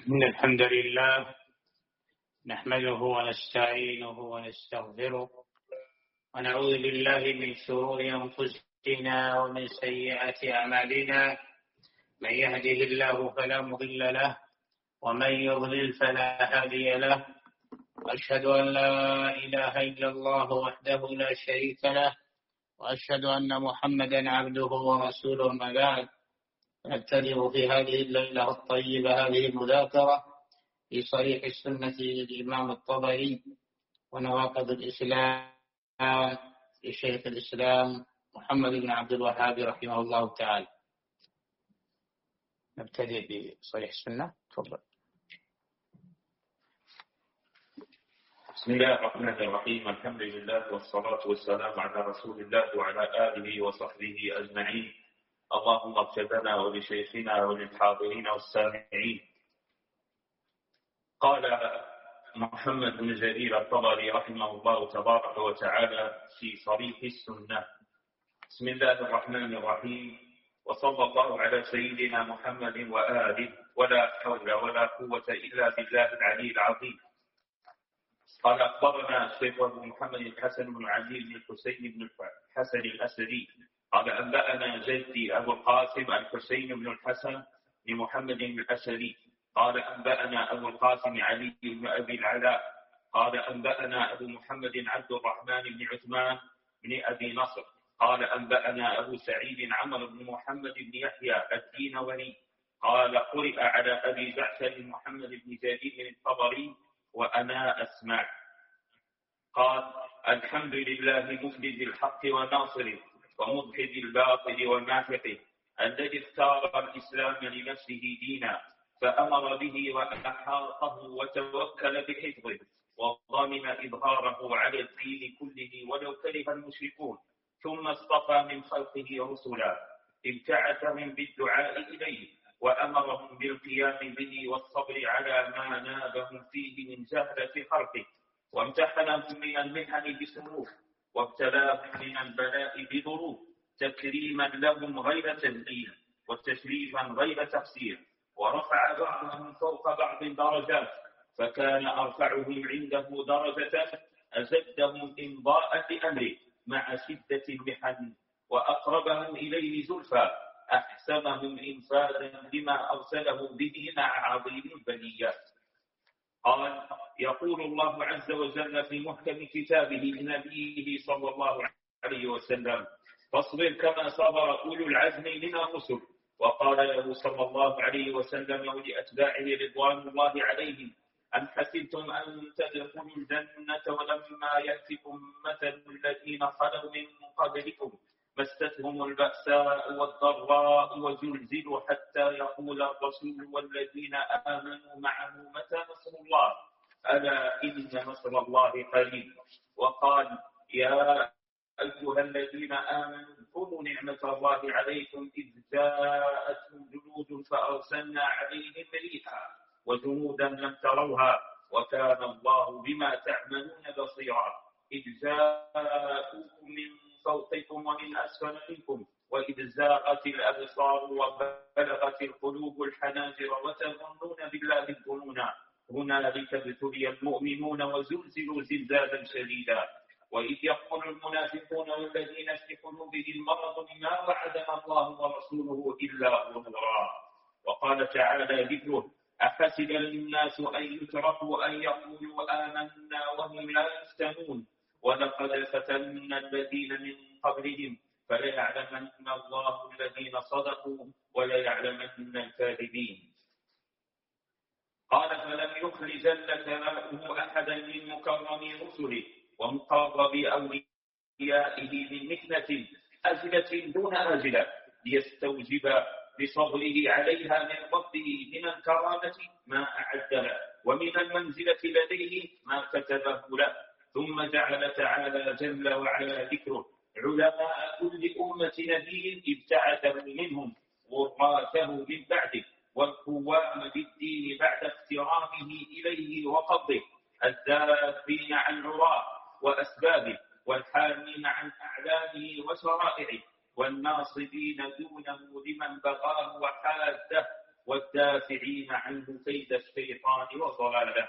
إن الحمد لله نحمده ونستعينه ونستغفره ونعوذ بالله من شرور أنفسنا ومن سيئات أعمالنا. من يهده الله فلا مضل له ومن يضلل فلا هادي له، وأشهد أن لا إله إلا الله وحده لا شريك له، وأشهد أن محمدا عبده ورسوله. ما بعد، نبتدئ في هذه الليلة الطيبة هذه المذاكرة في صريح السنة للإمام الطبري ونواقض الإسلام لشيخ الإسلام محمد بن عبد الوهاب رحمه الله تعالى. نبتدئ بصريح السنة. تفضل. بسم الله الرحمن الرحيم. الحمد لله والصلاة والسلام على رسول الله وعلى آله وصحبه أجمعين. اللهم اغفر لنا ولشيخنا وللحاضرين والسامعين. قال محمد بن جرير الطبري رحمه الله تبارك وتعالى في صريح السنة: بسم الله الرحمن الرحيم، وصلى الله على سيدنا محمد وآله، ولا حول ولا قوة إلا بالله العلي العظيم. قال أخبرنا الشيخ أبو محمد الحسن بن علي بن الحسين بن الحسن الأسدي قال أنبأنا جدي أبو القاسم الحسين بن الحسن بن محمد الأسدي قال أنبأنا أبو القاسم علي بن أبي العلاء قال أنبأنا أبو محمد عبد الرحمن بن عثمان بن أبي نصر قال أنبأنا أبو سعيد عمرو بن محمد بن يحيى الدينوري قال قرئ على أبي جعفر محمد بن جرير الطبري وأنا أسمع. قال: الحمد لله مفرد الحق وناصره ومضحد الباطل وماحقه، الذي اختار الإسلام لنفسه دينا فأمر به وأحاطه وتوكل بحفظه وضمن إظهاره على الدين كله ولو كره المشركون، ثم اصطفى من خلقه رسلا ابتعثهم بالدعاء إليه وأمرهم بالقيام به والصبر على ما نابهم فيه من جهلة خلقه، وامتحنهم من المحن بسرور وابتلاهم من البلاء بظروف، تكريما لهم غير تنزيل وتشريفا غير تقصير، ورفع بعضهم فوق بعض درجات، فكان أرفعهم عنده درجة أجدهم إمضاء لأمره مع شدة المحن، وأقربهم إليه زلفى أحسنهم إنفاذا لما أرسله به مع عظيم البليات. قال: يقول الله عز وجل في محكم كتابه لنبيه صلى الله عليه وسلم: فاصبر كما صبر أولو العزم من الرسل. وقال له صلى الله عليه وسلم ولأتباعه رضوان الله عليهم: أم حسبتم أن تدخلوا الجنة ولما يأتكم مثل الذين خلوا من قبلكم مستهم البأساء والضراء وزلزلوا حتى يقول الرسول والذين آمنوا معه متى نصر الله، ألا إن نصر الله قريب. وقال: يا أيها الذين آمنوا اذكروا نعمة الله عليكم إذ جاءتهم جنود فأرسلنا عليهم ريحا وجنودا لم تروها وكان الله بما تعملون بصيرا، إذ جاءوكم من فوقكم ومن أسفل منكم وإذ زاغت الأبصار وبلغت القلوب الحناجر وتظنون بالله الظنونا، هنالك ابتلي المؤمنون وزلزلوا زلزالا شديدا، وإذ يقول المنافقون والذين في قلوبهم مرض ما وعدنا الله ورسوله إلا غرورا. وقال تعالى ذكره: أحسب الناس أن يتركوا أن يقولوا آمنا وهم لا يفتنون، ولقد فتنا الذين من قبلهم فليعلمن الله الذين صدقوا وليعلمن الكاذبين. قال: فلم يخل جل ثناؤه أحدا من مكرم رسله ومقرب أوليائه من مكنة أجلة دون آجلة ليستوجب بصبره عليها من ربه من الكرامة ما أعد له ومن المنزلة لديه ما كتبه له. ثم جعل تعالى جل وعلا ذكره علماء كل أمة نبي ابتعثه منهم غراته من بعده، والقوام بالدين بعد اقترامه إليه وقبضه، الدافين عن عراه وأسبابه والحامين عن أعلامه وشرائعه، والناصبين دونه لمن بغاه وحاده، والدافعين عنه كيد الشيطان وضلاله.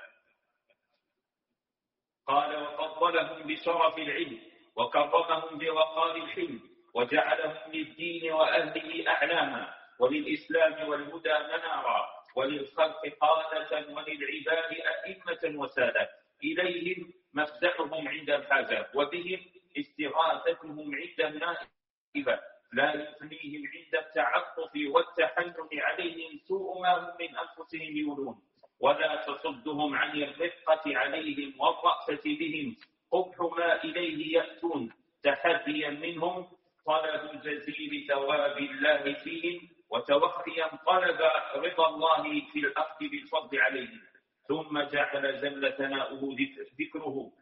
قال: وفضلهم بشرف العلم، وكرمهم بوقار الحلم، وجعلهم للدين وأهله أعلاما، وللإسلام والهدى منارا، وللخلق قادة، وللعباد أئمة وسادة. إليهم مفزعهم عند الحاجة، وبهم استغاثتهم عند النائبة، لا يثنيهم عند التعطف والتحنن عليهم سوء ما هم من أنفسهم يولون، ولا تصدهم عن الرفقة عليهم والرأفة بهم قبح ما إليه يأتون، تحديا منهم طلب جزيل ثواب الله فيهم، وتوخيا طلب رضا الله في الأخذ بالفضل عليهم. ثم جعل جل ثناؤه ذكره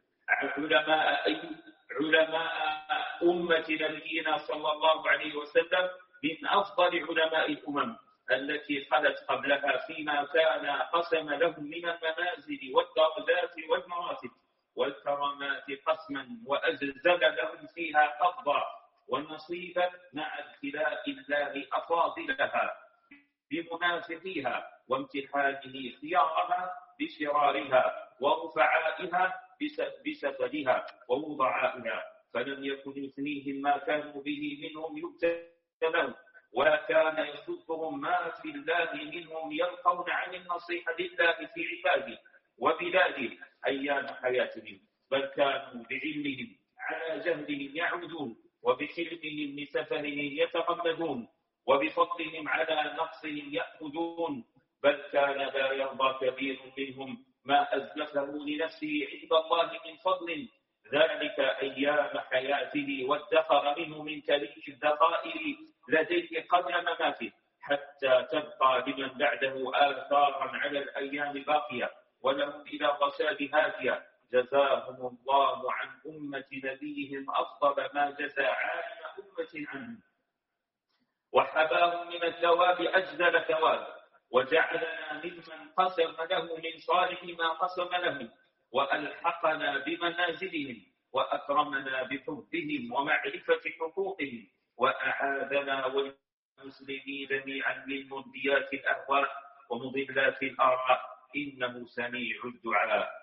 علماء أمة نبينا صلى الله عليه وسلم من أفضل علماء الأمم التي خلت قبلها، فيما كان قسم لهم من المنازل والدرجات والمراتب والكرامات قسما، وأجزل لهم فيها قبضا ونصيبا، مع ابتلاء الله أفاضلها بمنافقيها، وامتحانه خيارها بشرارها، ورفعائها بسفلها، ووضعائها، فلم يكن يثنيهم ما كانوا به منهم يبتلون، ولا كان يصدهم ما في الله منهم يلقون عن النصيحة لله في عباده وبلاده أيام حياتهم، بل كانوا بعلمهم على جهلهم يعودون، وبحلمهم لسفرهم يتغمدون، وبفضلهم على نقصهم يأخذون، بل كان لا يرضى كبير منهم ما أزلفه لنفسه عند الله من فضل، ذلك أيام حياته، وادخر منه من كريم الذخائر لديه قبل مماته، حتى تبقى لمن بعده آثارا على الأيام باقية، ولهم إلى رشاد هادية. جزاهم الله عن أمة نبيهم أفضل ما جزى عالم أمة عنهم، وحباهم من الثواب أجزل ثواب، وجعلنا ممن قسم له من صالح ما قسم لهم، وألحقنا بمنازلهم، وأكرمنا بحبهم ومعرفة حقوقهم، وأعاذنا والمسلمين جميعا من منديات الأهواء ومضلات الآراء، إنه سميع الدعاء.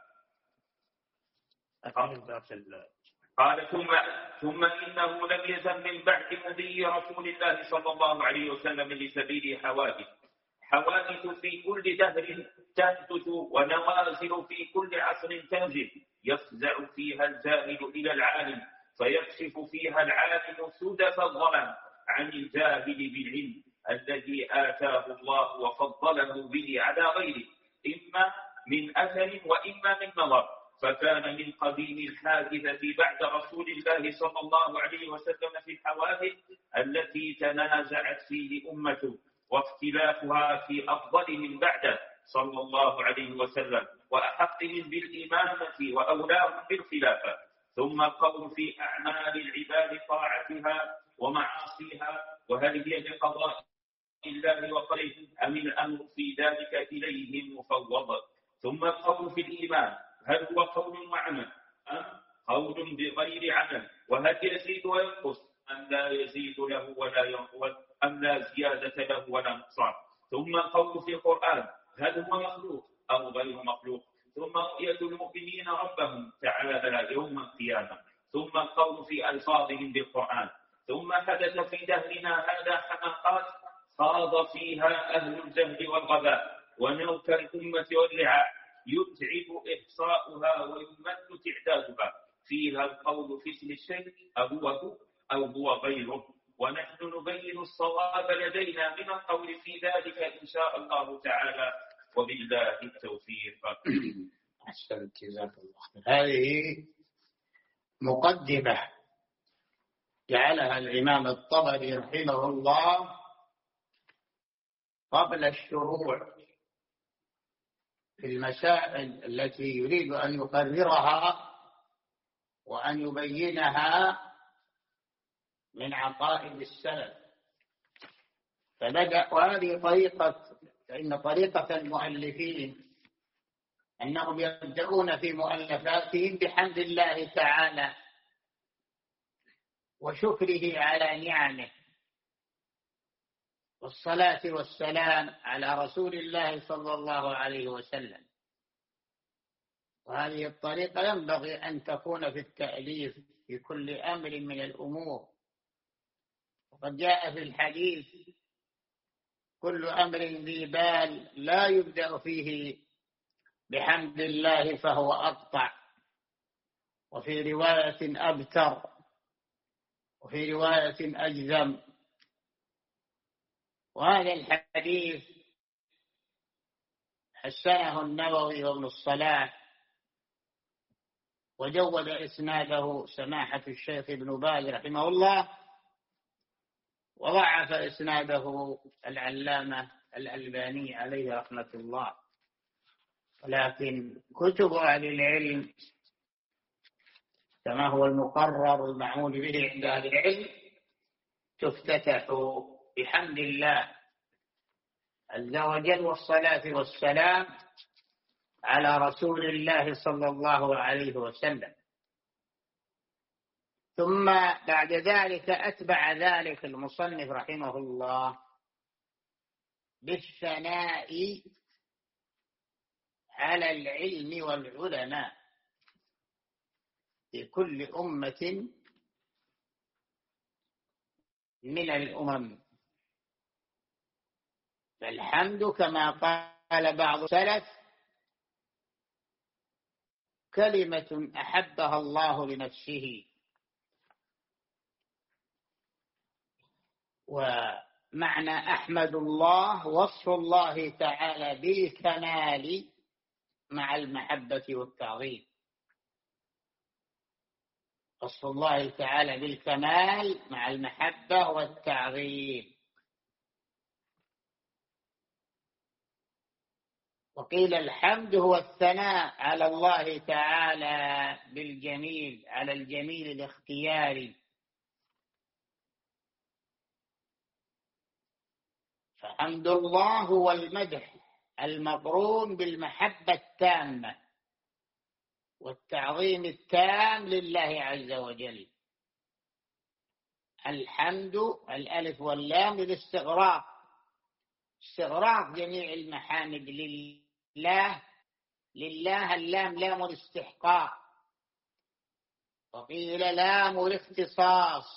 قال: ثم إنه لم يزل من بعد مضي رسول الله صلى الله عليه وسلم لسبيل حوادث في كل دهر تحدث، ونوازل في كل عصر تنزل، يفزع فيها الجاهل إلى العالم، فيكشف فيها العالم سدف الظلام عن الجاهل بالعلم الذي آتاه الله وفضله به على غيره، إما من أثر وإما من نظر. فكان من قديم الحادثة بعد رسول الله صلى الله عليه وسلم في الحوادث التي تنازعت فيه أمته، واختلافها في أفضلهم بعده صلى الله عليه وسلم، وأحقهم بالإمامة وأولاهم بالخلافة. ثم القول في أعمال العباد طاعتها ومعاصيها، وهل هي بقضاء الله وقدره أم الأمر في ذلك إليهم مفوض. ثم القول في الإيمان، هل هو قول وعمل أم قول بغير عمل، وهل يزيد وينقص أم لا يزيد له ولا ينقص، أم لا زيادة له ولا نقصان. ثم القول في القرآن، هل هو مخلوق أو غير مخلوق. ثم رؤية المؤمنين ربهم تعالى يوم القيامة. ثم القول في ألفاظهم بالقرآن. ثم حدث في دهرنا هذا حماقات خاض فيها أهل الجهل والغباء ونوك الأمة والرعاع، يتعب إحصاؤها ويمن تعدادها، فيها القول في اسم الشيء أو هو غيره، ونحن نبين الصواب لدينا من القول في ذلك إن شاء الله تعالى، وبالله التوفيق. أحسنت، جزاك الله. هذه مقدمة جعلها الإمام الطبري رحمه الله قبل الشروع في المسائل التي يريد أن يقررها وأن يبينها من عقائد السلف. فبدأ، وهذه طريقة المؤلفين أنهم يبدأون في مؤلفاتهم بحمد الله تعالى وشكره على نعمه، والصلاة والسلام على رسول الله صلى الله عليه وسلم. وهذه الطريقة ينبغي أن تكون في التأليف في كل أمر من الأمور. وقد جاء في الحديث: كل أمر ذي بال لا يبدأ فيه بحمد الله فهو أقطع، وفي رواية أبتر، وفي رواية أجزم. وهذا الحديث حسنه النووي وابن الصلاح، وجود إسناده سماحة الشيخ ابن باز رحمه الله، وضعف إسناده العلامة الألباني عليه رحمة الله. ولكن كتب أهل العلم كما هو المقرر المعمول به عند أهل العلم تفتتح بحمد الله عز وجل والصلاة والسلام على رسول الله صلى الله عليه وسلم. ثم بعد ذلك أتبع ذلك المصنف رحمه الله بالثناء على العلم والعلماء في كل أمة من الأمم. فالحمد كما قال بعض السلف كلمة أحبها الله لنفسه. ومعنى أحمد الله وصف الله تعالى بالكمال مع المحبة والتعظيم. وصف الله تعالى بالكمال مع المحبة والتعظيم. وقيل الحمد هو الثناء على الله تعالى بالجميل، على الجميل الاختياري. فحمد الله هو المدح المقرون بالمحبة التامة والتعظيم التام لله عز وجل. الحمد الألف واللام للاستغراق، استغراق جميع المحامد لله. لله اللام لام الاستحقاق، وقيل لام الاختصاص،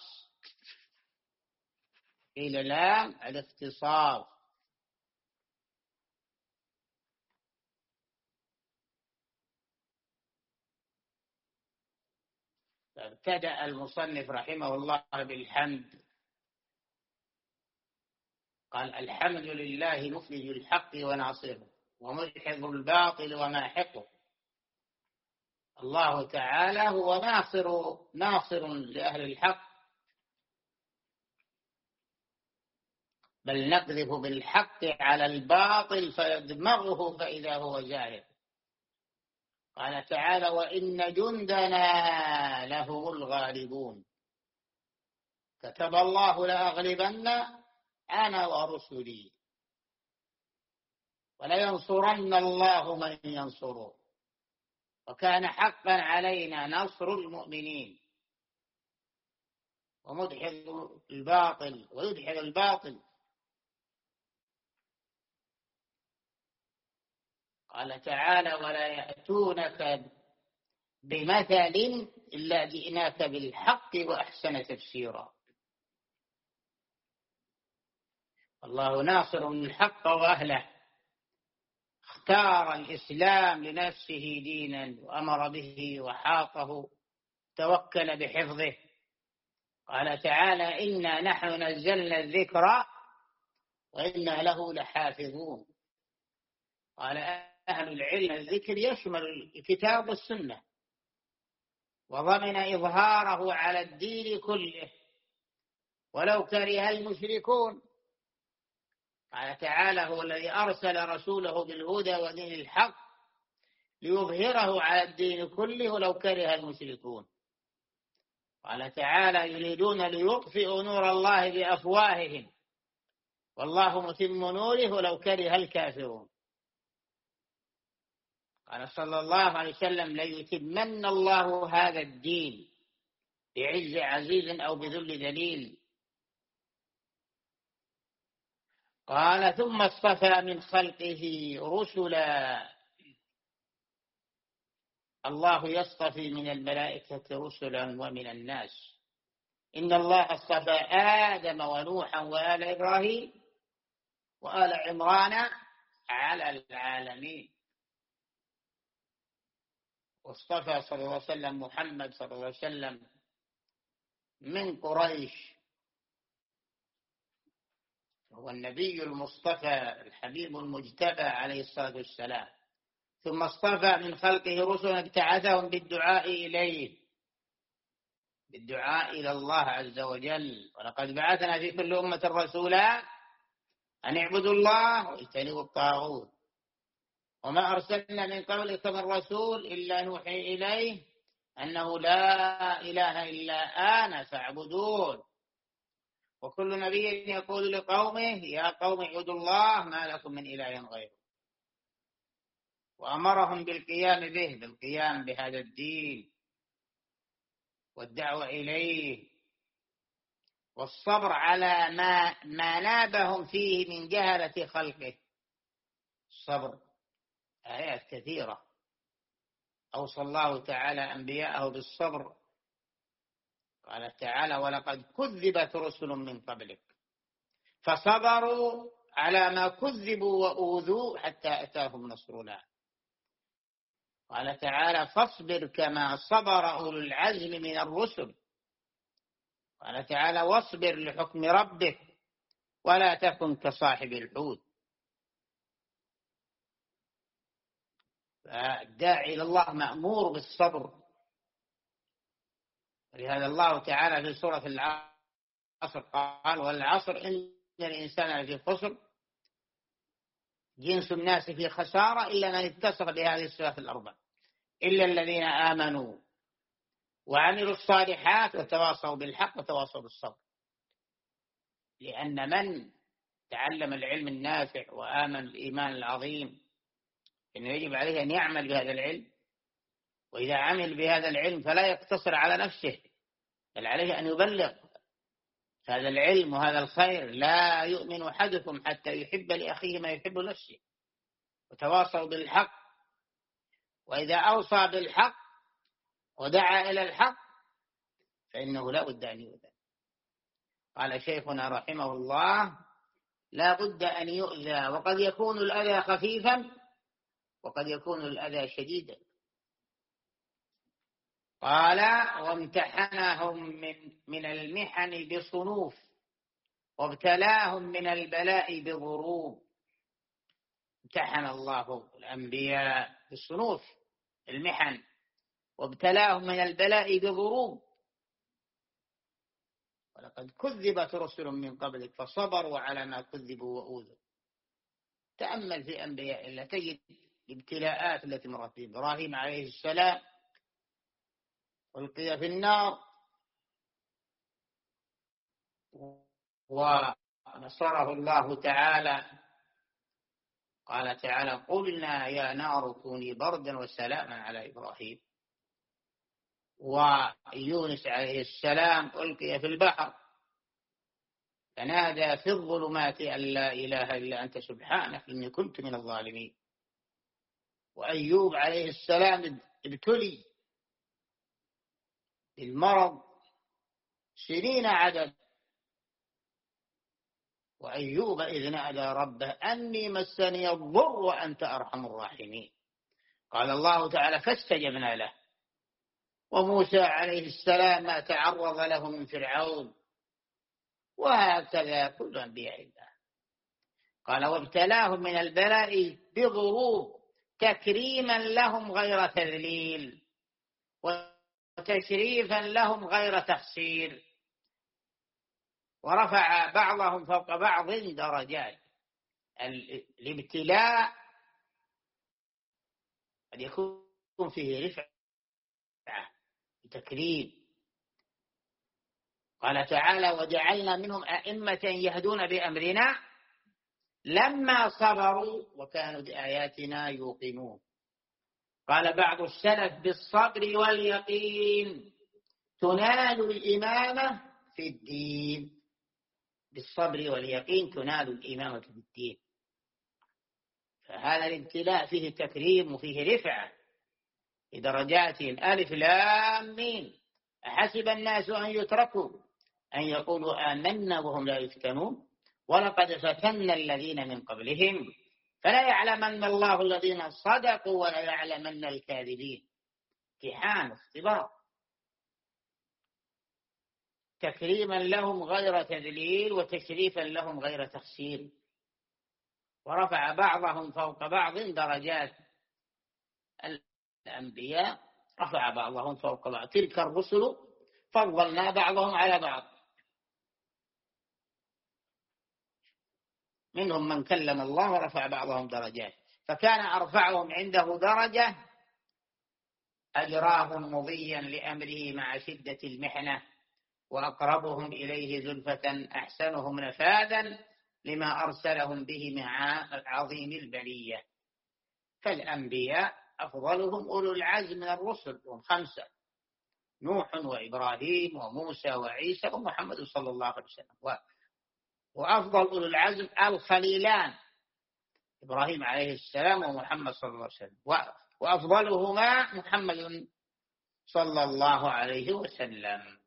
قيل لام الاختصاص. فابتدأ المصنف رحمه الله بالحمد، قال: الحمد لله مخرج الحق وناصره ومدحض الباطل وماحقه. الله تعالى هو ناصر لأهل الحق، بل نقذف بالحق على الباطل فيدمغه فإذا هو زاهق. قال تعالى: وإن جندنا لهم الغالبون، كتب الله لأغلبن أنا ورسلي ولينصرن الله من ينصره وكان حقا علينا نصر المؤمنين. ومدحض الباطل ويدحض الباطل. قال تعالى: ولا يأتونك بمثل إلا جئناك بالحق وأحسن تفسيرا. الله ناصر الحق وأهله، اختار الإسلام لنفسه دينا وأمر به وحاطه، توكل بحفظه. قال تعالى: إنا نحن نزلنا الذكر وإنا له لحافظون. قال أهل العلم: الذكر يشمل الكتاب والسنة، وضمن إظهاره على الدين كله ولو كره المشركون. قال تعالى: هو الذي أرسل رسوله بالهدى ودين الحق ليظهره على الدين كله ولو كره المشركون. قال تعالى: يريدون ليطفئوا نور الله بأفواههم والله متم نوره ولو كره الكافرون. قال صلى الله عليه وسلم: ليتمن الله هذا الدين بعز عزيز أو بذل ذليل. قال ثم اصطفى من خلقه رسلا. الله يصطفي من الملائكة رسلا ومن الناس. إن الله اصطفى آدم ونوحا وآل إبراهيم وآل عمران على العالمين، واصطفى صلى الله عليه وسلم محمد صلى الله عليه وسلم من قريش، هو النبي المصطفى الحبيب المجتبى عليه الصلاة والسلام. ثم اصطفى من خلقه رسلا ابتعثهم بالدعاء إليه، بالدعاء إلى الله عز وجل. ولقد بعثنا في كل أمة رسولا أن اعبدوا الله واجتنبوا الطاغوت وما أرسلنا من قبلك من رسول إلا نوحي إليه أنه لا إله إلا أنا فاعبدون. وكل نبي يقول لقومه يا قوم اعبدوا الله ما لكم من إله غيره، وأمرهم بالقيام به، بالقيام بهذا الدين والدعوة إليه، والصبر على ما نابهم فيه من جهلة خلقه. الصبر آيات كثيرة أوصى الله تعالى أنبياءه بالصبر. قال تعالى ولقد كذبت رسل من قبلك فصبروا على ما كذبوا وأوذوا حتى أتاهم نصرنا. قال تعالى فاصبر كما صبر أولو العزم من الرسل. قال تعالى واصبر لحكم ربك ولا تكن كصاحب الحوت. فالداعي إلى الله مأمور بالصبر. لهذا الله تعالى في سورة العصر قال والعصر إن الإنسان لفي خسر، جنس الناس في خسارة إلا من اتصف بهذه الصفات الأربع، إلا الذين آمنوا وعملوا الصالحات وتواصوا بالحق وتواصوا بالصبر. لأن من تعلم العلم النافع وآمن الإيمان العظيم إنه يجب عليه أن يعمل بهذا العلم، وإذا عمل بهذا العلم فلا يقتصر على نفسه بل عليه أن يبلغ هذا العلم وهذا الخير. لا يؤمن أحدكم حتى يحب لأخيه ما يحب نفسه، وتواصوا بالحق. وإذا أوصى بالحق ودعا إلى الحق فإنه لا بد أن يؤذى. قال شيخنا رحمه الله لا بد أن يؤذى، وقد يكون الأذى خفيفا وقد يكون الأذى شديدا. قال وامتحنهم من المحن بصنوف وابتلاهم من البلاء بضروب. امتحن الله الأنبياء بالصنوف المحن وابتلاهم من البلاء بضروب. ولقد كذبت رسل من قبلك فصبروا على ما كذبوا وأوذوا. تأمل في أنبياء الله تجد الابتلاءات التي مرت به. إبراهيم عليه السلام ألقي في النار ونصره الله تعالى. قال تعالى قلنا يا نار كوني بردا وسلاما على إبراهيم. ويونس عليه السلام ألقي في البحر فنادى في الظلمات أن لا إله إلا أنت سبحانك إني كنت من الظالمين. وأيوب عليه السلام ابتلي بالمرض سنين عدد، وأيوب إذ نادى ربه أني مسني الضر وأنت أرحم الراحمين. قال الله تعالى فاستجبنا له. وموسى عليه السلام ما تعرض له من فرعون. وهكذا كل أنبياء الله. قال وابتلاهم من البلاء بضروب تكريما لهم غير تذليل وتشريفا لهم غير تخسير، ورفع بعضهم فوق بعض درجات. الابتلاء قد يكون فيه رفعة وتكريم. قال تعالى وجعلنا منهم أئمة يهدون بأمرنا لما صبروا وكانوا بآياتنا يوقنون. قال بعض السلف بالصبر واليقين تنال الإمامة في الدين. بالصبر واليقين تنال الإمامة في الدين. فهذا الابتلاء فيه تكريم وفيه رفعة بدرجاتهم. ألف لام ميم أحسب الناس أن يتركوا أن يقولوا آمنا وهم لا يفتنون ولقد فتنا الذين من قبلهم فلا يعلمن الله الذين صدقوا ولا يعلمن الكاذبين. امتحان اختبار، تكريما لهم غير تذليل وتشريفا لهم غير تخسير. ورفع بعضهم فوق بعض درجات. الأنبياء رفع بعضهم فوق بعض، تلك الرسل فضلنا بعضهم على بعض، منهم من كلم الله ورفع بعضهم درجات. فكان أرفعهم عنده درجة أجراهم مضيا لأمره مع شدة المحنة، وأقربهم إليه زلفة أحسنهم نفاذا لما أرسلهم به مع عظيم البلية. فالأنبياء أفضلهم أولو العزم من الرسل، هم 5: نوح وإبراهيم وموسى وعيسى ومحمد صلى الله عليه وسلم. وأفضل أولو العزم الخليلان إبراهيم عليه السلام ومحمد صلى الله عليه وسلم، وأفضلهما محمد صلى الله عليه وسلم.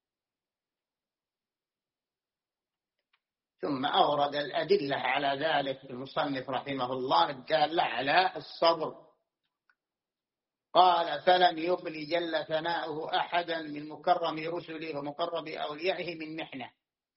ثم أورد الأدلة على ذلك المصنف رحمه الله الدالة على الصبر. قال: فلم يخل جل ثناؤه أحدا من مكرم رسله ومقرب أوليائه من محنة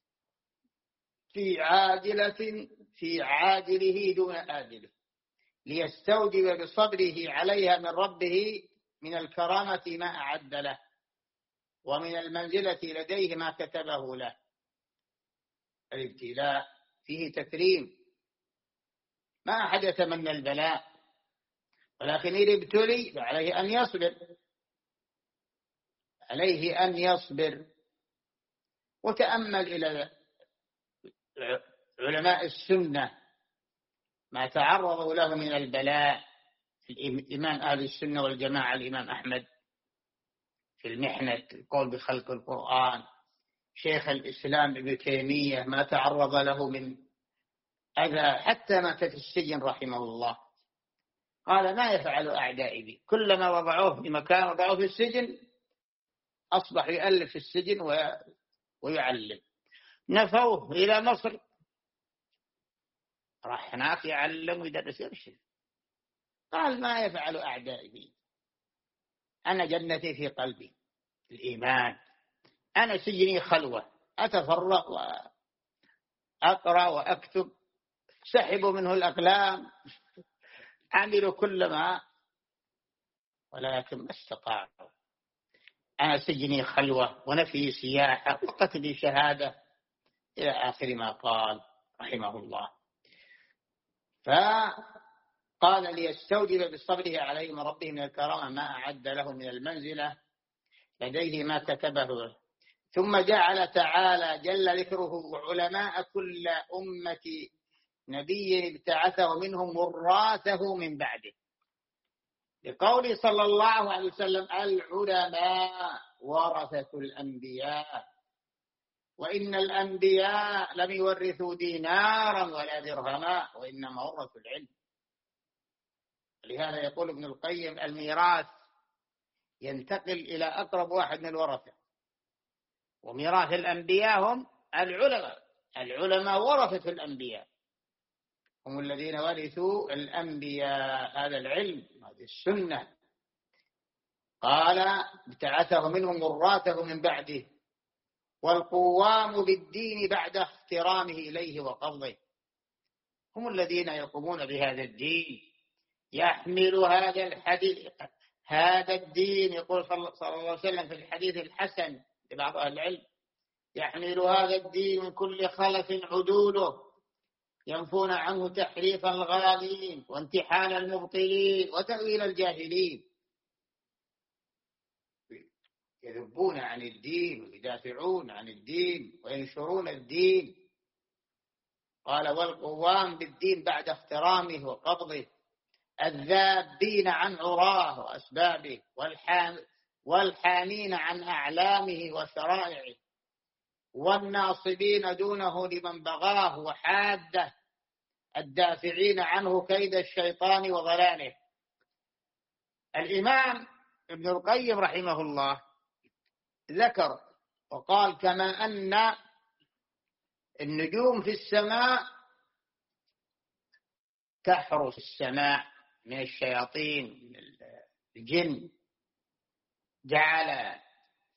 في عاجله دون آجله، ليستوجب بصبره عليها من ربه من الكرامة ما أعد له، ومن المنزلة لديه ما كتبه له. الابتلاء فيه تكريم، ما أحد يتمنى البلاء، ولكن إذا ابتلي فعليه أن يصبر، عليه أن يصبر. وتأمل إلى علماء السنة ما تعرضوا له من البلاء. الإمام أهل السنة والجماعة الإمام أحمد في المحنة القول بخلق القرآن، شيخ الإسلام ابن تيمية ما تعرض له من أذى حتى مات في السجن رحمه الله. قال: ما يفعل أعدائي بي؟ كلما وضعوه في مكان وضعوه في السجن أصبح يؤلف في السجن ويعلم. نفوه إلى مصر، راح هناك يعلم ويدرس يرشد. قال: ما يفعل أعدائي بي؟ أنا جنتي في قلبي الإيمان، أنا سجني خلوة، أتفرق وأقرأ وأكتب، سحبوا منه الأقلام، عملوا كل ما، ولكن ما استطاعوا. أنا سجني خلوة ونفي سياحة وقتلي شهادة، إلى آخر ما قال رحمه الله. فقال: ليستوجب بصبره عليه من ربه من الكرامة ما أعد له من المنزلة لديه ما كتبه له. ثم جعل تعالى جل ذكره علماء كل أمة نبي ابتعثه منهم وراثه من بعده، لقوله صلى الله عليه وسلم: العلماء ورثة الأنبياء، وإن الأنبياء لم يورثوا دينارا ولا درهما وإنما ورثوا العلم. لهذا يقول ابن القيم: الميراث ينتقل إلى أقرب واحد من الورثة، وميراث الأنبياء هم العلماء. العلماء ورثة الأنبياء، هم الذين ورثوا الأنبياء هذا العلم، هذه السنة. قال: ابتعثه منهم وراثه من بعده، والقوام بالدين بعد احترامه إليه وقبضه، هم الذين يقومون بهذا الدين. يحمل هذا الدين، يقول صلى الله عليه وسلم في الحديث الحسن لبعض أهل العلم: يحمل هذا الدين من كل خلف عدوله، ينفون عنه تحريف الغالين وامتحان المبطلين وتأويل الجاهلين، يذبون عن الدين ويدافعون عن الدين وينشرون الدين. قال: والقوام بالدين بعد احترامه وقبضه، الذابين عن عراه وأسبابه، والحامين عن أعلامه وشرائعه. والناصبين دونه لمن بغاه وحاده الدافعين عنه كيد الشيطان وضلاله. الإمام ابن القيم رحمه الله ذكر وقال: كما أن النجوم في السماء تحرس السماء من الشياطين من الجن، جعل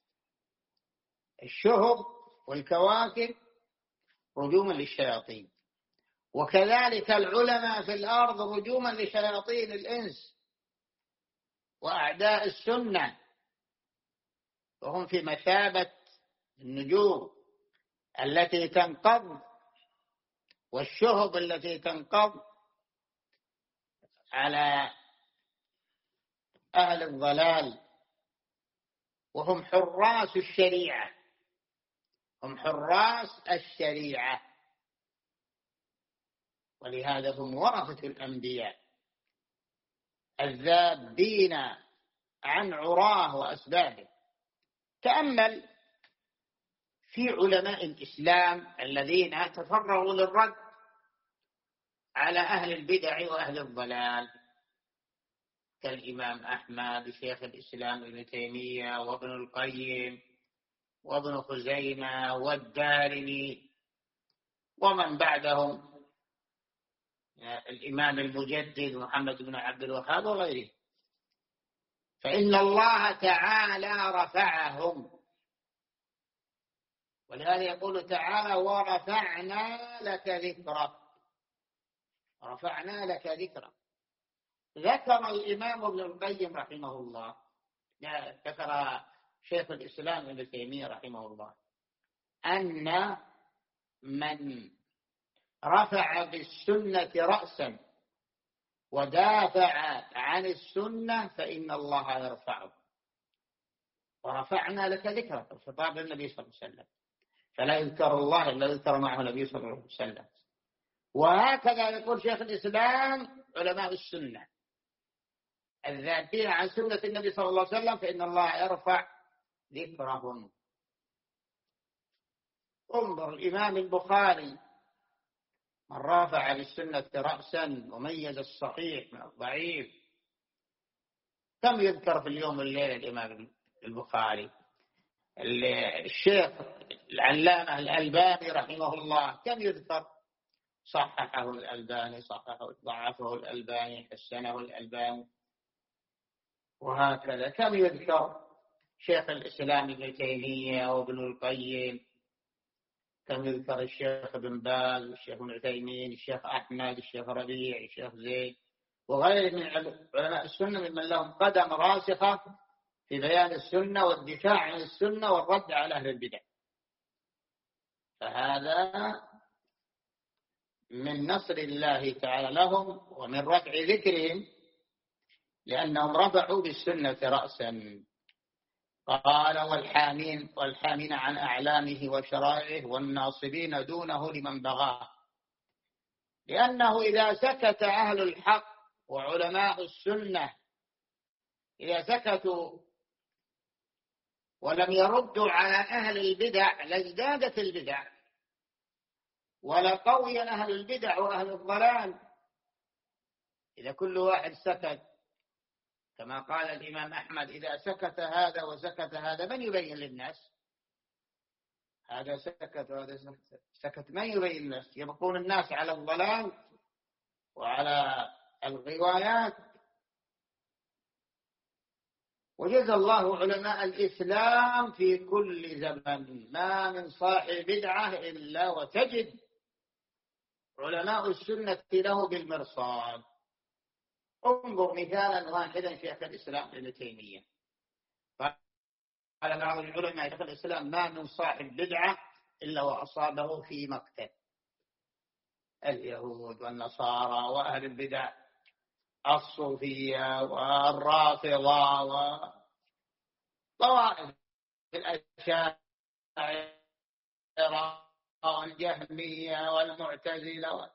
الشهب والكواكب رجوما للشياطين، وكذلك العلماء في الأرض رجوما لشياطين الإنس وأعداء السنة، وهم في مثابة النجوم التي تنقض والشهب التي تنقض على أهل الضلال، وهم حراس الشريعة، هم حراس الشريعة، ولهذا هم ورثة الأنبياء الذابين عن عراه وأسبابه. تأمل في علماء الإسلام الذين تفرغوا للرد على أهل البدع وأهل الضلال، كالإمام أحمد، شيخ الإسلام ابن تيمية، وابن القيم، وابن خزيمة، والدارمي، ومن بعدهم الإمام المجدد محمد بن عبد الوهاب وغيره. فإن الله تعالى رفعهم، ولهذا يقول تعالى: ورفعنا لك ذكرك. رفعنا لك ذكرك. ذكر الإمام ابن القيم رحمه الله، ذكر شيخ الإسلام ابن تيمية رحمه الله، أن من رفع بالسنة رأسا ودافع عن السنة فإن الله يرفعه. ورفعنا لك ذكرك، الخطاب للنبي صلى الله عليه وسلم، فلا يذكر الله إلا يذكر معه النبي صلى الله عليه وسلم. وهكذا يقول شيخ الإسلام علماء السنة الذابين عن سنة النبي صلى الله عليه وسلم فإن الله يرفع ذكرهم. انظر الإمام البخاري، من رفع بالسنة رأسا وميز الصحيح من الضعيف. كم يذكر في اليوم والليلة الإمام البخاري؟ الشيخ العلامة الألباني رحمه الله كم يذكر؟ صححه الألباني، ضعفه الألباني، حسنه الألباني، وهكذا. كم يذكر شيخ الإسلام ابن تيمية وابن القيم، كم يذكر الشيخ ابن باز، الشيخ ابن عثيمين، الشيخ أحمد، الشيخ ربيع، الشيخ زيد، وغيره من علماء السنة ممن لهم قدم راسخة في بيان السنة والدفاع عن السنة والرد على أهل البدع. فهذا من نصر الله تعالى لهم ومن رفع ذكرهم، لأنهم رفعوا بالسنة رأسا. قال: والحامين عن أعلامه وشرائعه والناصبين دونه لمن بغاه. لأنه إذا سكت أهل الحق وعلماء السنة، إذا سكتوا ولم يردوا على أهل البدع لازدادت البدع ولقوي أهل البدع وأهل الضلال. إذا كل واحد سكت، كما قال الإمام أحمد: إذا سكت هذا وسكت هذا من يبين للناس؟ هذا سكت وهذا سكت، من يبين للناس؟ يبقون الناس على الضلال وعلى الغوايات. وجزى الله علماء الإسلام في كل زمن ما من صاحب بدعة إلا وتجد علماء السنة له بالمرصاد. انظر مثالا واحدا شيخ الإسلام ابن تيمية، قال بعض العلماء شيخ الإسلام: ما من صاحب بدعة إلا وأصابه في مقتل. اليهود والنصارى وأهل البدع، الصوفية والرافضة وطوائف الأشاعرة والجهمية والمعتزلة.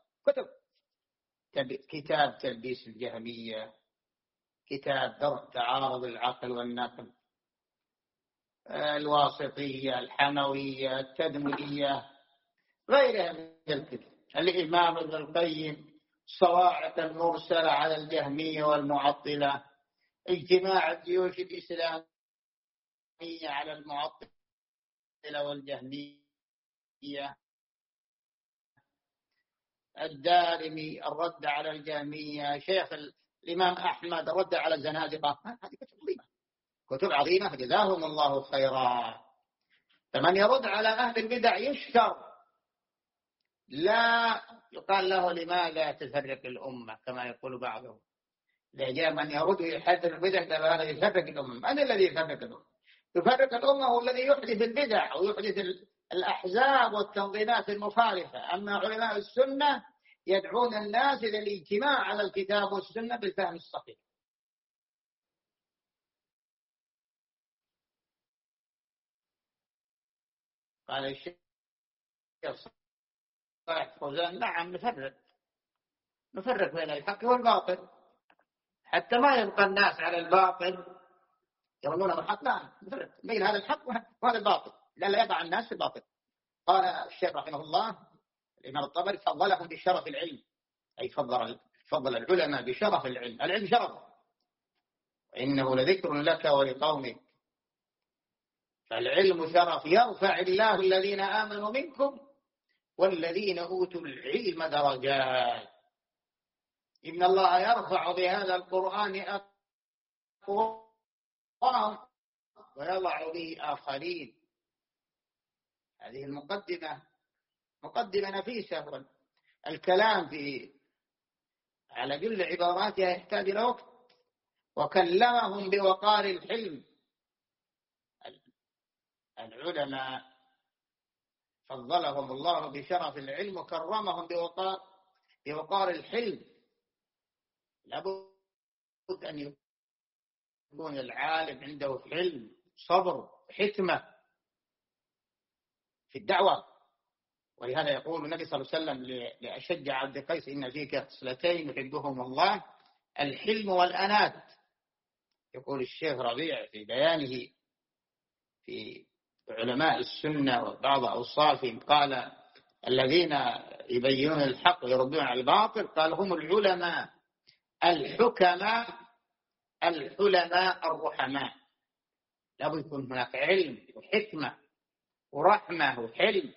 كتاب تلبيس الجهمية، كتاب درء تعارض العقل والنقل، الواسطية، الحموية، التدمرية، غيرها من الكتب. الإمام ابن القيم صواعق المرسلة على الجهمية والمعطلة، اجتماع الجيوش الإسلامية على المعطلة والجهمية، الدارمي الرد على الجهمية، شيخ الإمام أحمد الرد على الزنادقة. هذه كتب عظيمة، كتب عظيمة جزاهم الله خيرا. فمن يرد على أهل البدع يشكر، لا يقال له لماذا تفرق الأمة كما يقول بعضهم. إذا جاء من يرد يحذر البدع هذا يفرق الأمة. من الذي يفرق الأمة؟ يفرق الأمة هو الذي يحدث البدع أو يحدث الأحزاب والتنظيمات المخالفة. أما علماء السنة يدعون الناس إلى الاجتماع على الكتاب والسنة بالفهم الصحيح. قال الشيخ صالح فوزان: نعم نفرق بين الحق والباطل حتى ما يبقى الناس على الباطل يظنون الحق. لا، نفرق بين هذا الحق وهذا الباطل لا يضع الناس في الباطل. قال الشيخ رحمه الله الإمام الطبري: فضلهم بشرف العلم، أي فضل العلماء بشرف العلم. العلم شرف، وإنه لذكر لك ولقومك. فالعلم شرف، يرفع الله الذين آمنوا منكم والذين أوتوا العلم درجات. إن الله يرفع بهذا القرآن أقوام ويضع به آخرين. هذه المقدمة مقدمة نفيسة. الكلام على جل عباراتها يحتاج إلى وقت. وكلمهم بوقار الحلم. العلماء فضلهم الله بشرف العلم وكرمهم بوقار الحلم. لابد أن يكون العالم عنده حلم، صبر، حكمة في الدعوة. ولهذا يقول النبي صلى الله عليه وسلم لأشج عبد قيس: إن فيك خصلتين يحبهم الله، الحلم والأنات. يقول الشيخ ربيع في بيانه في علماء السنة وبعض أوصافهم، قال: الذين يبينون الحق ويردون على الباطل، قال: هم العلماء الحكماء الحلماء الرحماء. لابد يكون هناك علم وحكمة ورحمة وحلم.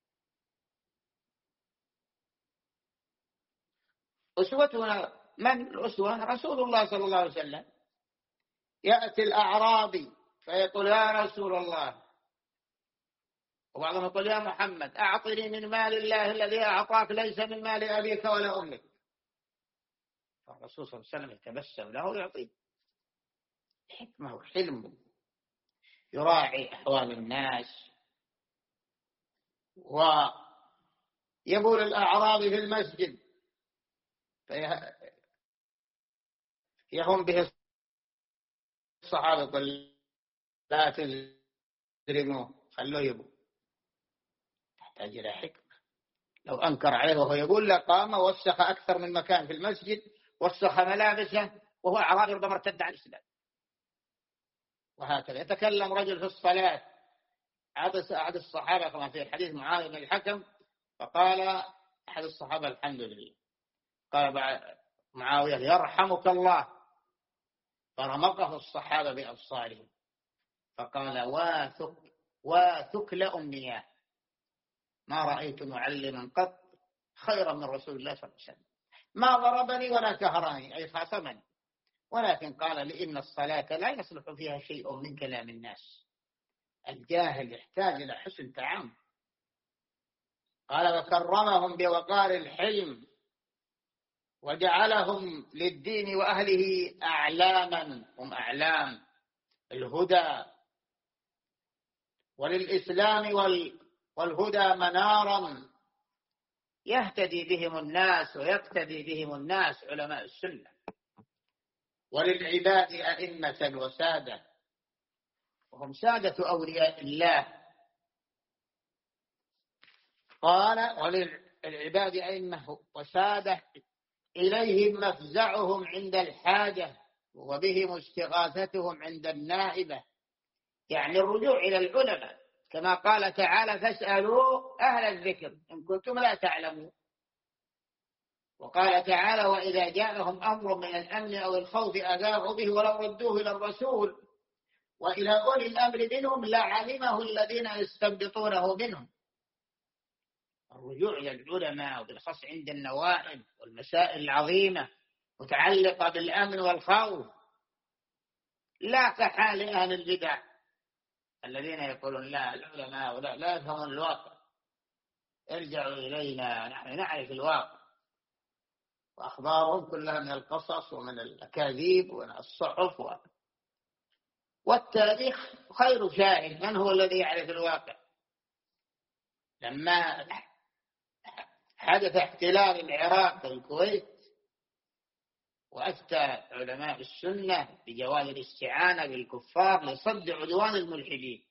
أسوتنا من الأسوة؟ رسول الله صلى الله عليه وسلم. يأتي الأعرابي فيقول: يا رسول الله، وبعضهم يقول: يا محمد أعطني من مال الله الذي أعطاك ليس من مال أبيك ولا أمك. فالرسول صلى الله عليه وسلم يتبسم له ويعطيه. حكمة وحلم، يراعي أحوال الناس. ويبول الأعرابي في المسجد فيهم به الصحابة: قل لا تزرموا، خلوه يبول. تحتاج إلى حكمة. لو أنكر عليه وهو يقول لقام وسخ أكثر من مكان في المسجد، وسخ ملابسه، وهو أعرابي ربما ارتد عن الإسلام. وهكذا يتكلم رجل في الصلاة، أحد الصحابة كما في حديث معاوية بن الحكم، فقال أحد الصحابة: الحمد لله. قال معاوية: يرحمك الله. فرمقه الصحابة بأبصارهم فقال: واثك لأمنياه، ما رأيت معلما قط خيرا من رسول الله صلى الله عليه وسلم. ما ضربني ولا كهرني، أي خاصمني، ولكن قال لي: إن الصلاة لا يصلح فيها شيء من كلام الناس. الجاهل يحتاج إلى حسن تعامل. قال: وكرمهم بوقار الحلم وجعلهم للدين وأهله أعلاما، هم أعلام الهدى، وللإسلام والهدى منارا يهتدي بهم الناس ويقتدي بهم الناس، علماء السنة. وللعباد أئمة وسادة، وهم سادة أولياء الله. قال: وللعباد أئمة وسادة إليهم مفزعهم عند الحاجة وبهم استغاثتهم عند النائبة. يعني الرجوع إلى العلماء، كما قال تعالى فاسألوا أهل الذكر إن كنتم لا تعلمون. وقال تعالى وإذا جاءهم أمر من الأمن أو الخوف أذاعوا به ولو ردوه إلى الرسول وإلى أولي الأمر منهم لعلمه الذين يستنبطونه منهم. الرجوع إلى العلماء وبالخاص عند النوائب والمسائل العظيمة متعلقة بالأمن والخوف، لا كحال أهل البدع الذين يقولون لا العلماء لا يفهمون الواقع، ارجعوا إلينا نحن نعرف الواقع. وأخبارهم كلها من القصص ومن الأكاذيب ومن الصحف والتاريخ خير شاهد. من هو الذي يعرف الواقع؟ لما حدث احتلال العراق والكويت وأفتى علماء السنة بجواز الاستعانة بالكفار لصد عدوان الملحدين،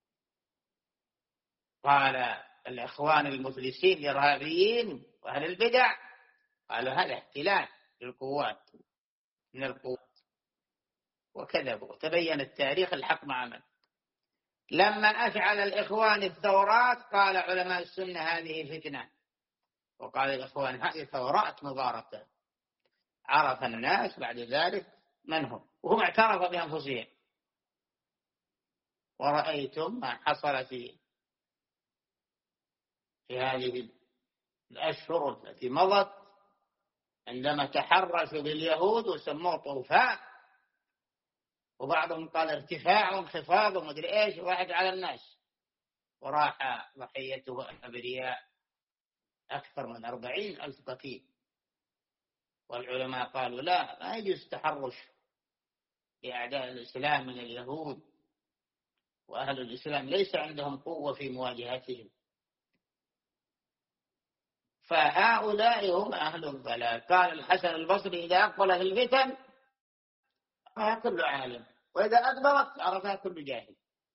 قال الإخوان المفلسين الإرهابيين وأهل البدع قالوا هذا احتلال للقوات من القوات، وكذبوا. تبين التاريخ الحق مع من. لما أفعل الإخوان الثورات قال علماء السنة هذه فتنة، وقال الإخوان هذه ثورات مباركة. عرف الناس بعد ذلك من هم، وهم اعترفوا بأنفسهم. ورأيتم ما حصل في هذه الأشهر التي مضت عندما تحرشوا باليهود وسموه طوفان، وبعضهم قال ارتفاع وانخفاض ومدري ايش، واحد على الناس، وراح ضحيته أبرياء أكثر من 40,000 قتيل. والعلماء قالوا لا، ما يجوز التحرش بأعداء الإسلام من اليهود، وأهل الإسلام ليس عندهم قوة في مواجهتهم، فهؤلاء هم أهل الضلال. قال الحسن البصري إذا أقبلت الفتن عرفها كل عالم، وإذا أدبرت عرفها كل جاهل.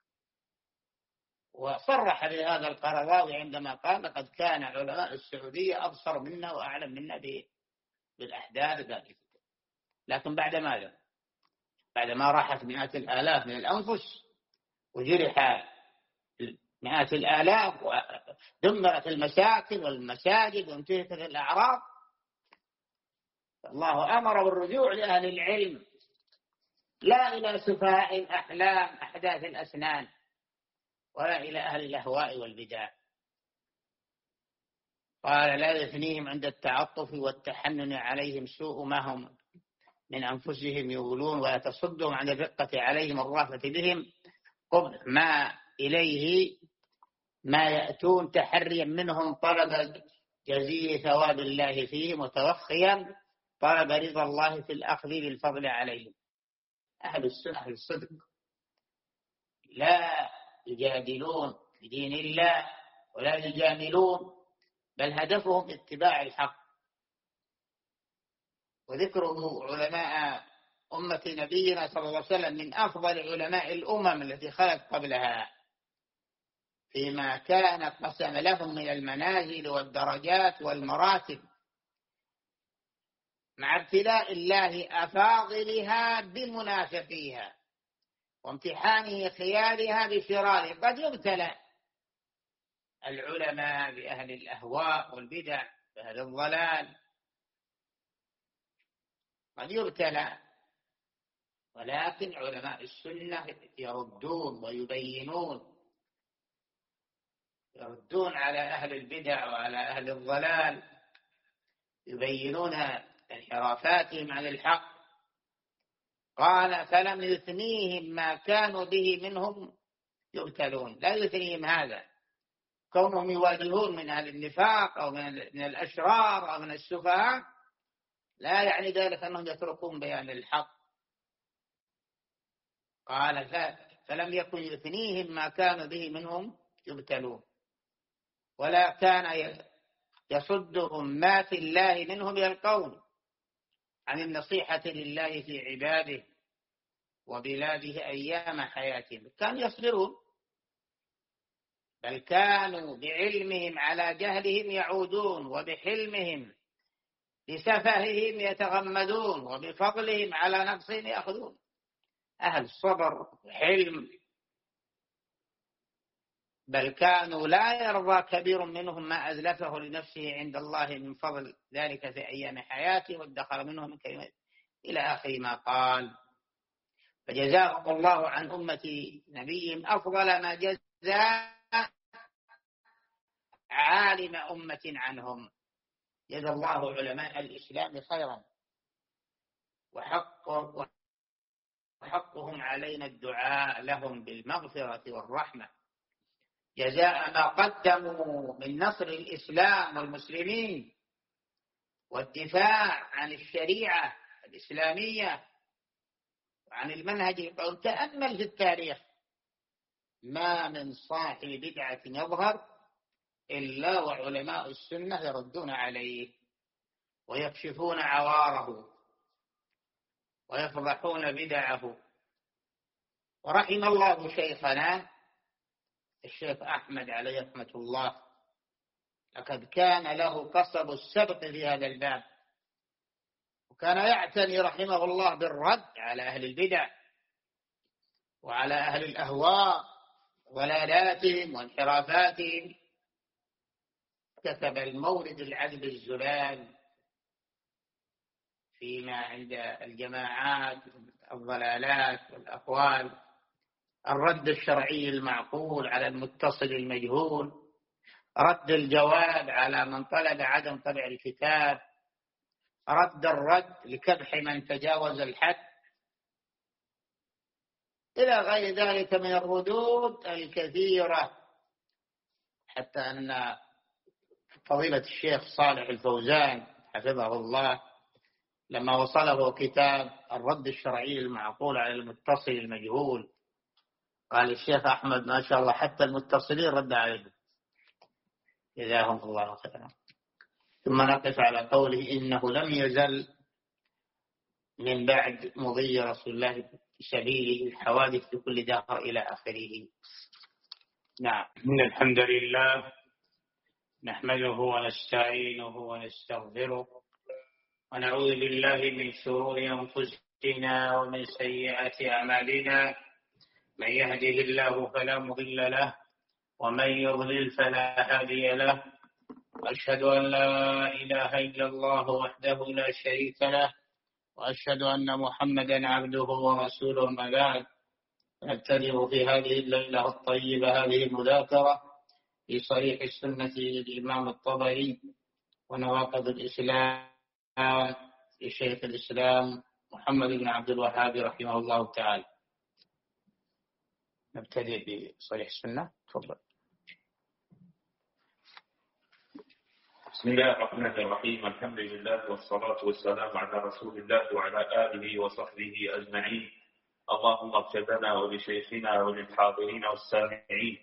وصرح بهذا القرضاوي عندما قال لقد كان علماء السعودية أبصر منا وأعلم منا بالأحداث ذلك. لكن بعد ماذا؟ بعدما راحت مئات الآلاف من الأنفس وجرح مئات الآلاف ودمرت المساكن والمساجد وانتهكت الأعراض، الله أمر بالرجوع لأهل العلم لا إلى سفهاء الأحلام أحداث الأسنان ولا إلى أهل الأهواء والبدع. قال لا يثنيهم عند التعطف والتحنن عليهم سوء ما هم من أنفسهم يقولون، ولا تصدهم عن الرقة عليهم الرافة بهم قبح ما إليه ما يأتون تحريا منهم طلب جزيل ثواب الله فيهم وتوخيا طلب رضا الله في الأخذ بالفضل عليهم. أهل السنة أهل الصدق لا يجادلون في دين الله ولا يجاملون، بل هدفهم اتباع الحق. وذكره علماء أمة نبينا صلى الله عليه وسلم من أفضل علماء الأمم التي خلت قبلها فيما كان قسم لهم من المنازل والدرجات والمراتب، مع ابتلاء الله أفاضلها بمنافقيها وامتحانه خيارها بشرارها. قد يبتلى العلماء بأهل الأهواء والبدع بأهل الضلال، قد يبتلى، ولكن علماء السنة يردون ويبينون، يردون على أهل البدع وعلى أهل الضلال، يبينون انحرافاتهم عن الحق. قال فلم يثنيهم ما كانوا به منهم يبتلون. لا يثنيهم هذا كونهم يواجهون من أهل النفاق أو من الأشرار أو من السفهاء، لا يعني ذلك أنهم يتركون بيان الحق. قال فلم يكن يثنيهم ما كانوا به منهم يبتلون، ولا كان يصدهم ما في الله منهم يلقون عن النصيحة لله في عباده وبلاده أيام حياتهم. كانوا يصبرون، بل كانوا بعلمهم على جهلهم يعودون، وبحلمهم بسفههم يتغمدون، وبفضلهم على نقصهم يأخذون. أهل صبر وحلم بل كانوا لا يرضى كبير منهم ما أزلفه لنفسه عند الله من فضل ذلك في أيام حياته وادخر منهم من كلمة إلى آخر ما قال. فجزاهم الله عن أمة نبيهم أفضل ما جزى عالم أمة عنهم. جزا الله علماء الإسلام خيرا، وحقهم علينا الدعاء لهم بالمغفرة والرحمة جزاء ما قدموا من نصر الإسلام والمسلمين والدفاع عن الشريعة الإسلامية وعن المنهج القويم. تأمل في التاريخ، ما من صاحب بدعة يظهر إلا وعلماء السنة يردون عليه ويكشفون عواره ويفضحون بدعه. ورحم الله شيخنا الشيخ أحمد عليه رحمة الله، لقد كان له قصب السبق في هذا الباب، وكان يعتني رحمه الله بالرد على أهل البدع وعلى أهل الأهواء ضلالاتهم وانحرافاتهم. كتب المورد العذب الزلال فيما عند الجماعات الضلالات والأقوال، الرد الشرعي المعقول على المتصل المجهول، رد الجواب على من طلب عدم طبع الكتاب، رد الرد لكبح من تجاوز الحد، إلى غير ذلك من الردود الكثيرة. حتى أن فضيلة الشيخ صالح الفوزان حفظه الله لما وصله كتاب الرد الشرعي المعقول على المتصل المجهول قال الشيخ أحمد ما شاء الله حتى المتصلين رد عليهم، جزاهم الله خيرا. ثم نقف على قوله إنه لم يزل من بعد مضي رسول الله سبيله الحوادث في كل دهر إلى آخره. نعم. إن الحمد لله نحمده ونستعينه ونستغفره ونعوذ بالله من شرور أنفسنا ومن سيئات أعمالنا، من يهده الله فلا مضل له ومن يضلل فلا هادي له، وأشهد أن لا إله إلا الله وحده لا شريك له، وأشهد أن محمدا عبده ورسوله. ما بعد، نبتدئ في هذه الليلة الطيبة هذه المذاكرة في صحيح السنة للإمام الطبري ونواقض الإسلام لشيخ الإسلام محمد بن عبد الوهاب رحمه الله تعالى. نبتدئ بصحيح السنة. تفضل. بسم الله الرحمن الرحيم. الحمد لله والصلاة والسلام على رسول الله وعلى آله وصحبه أجمعين. اللهم اغفر لنا ولشيخنا وللحاضرين والسامعين.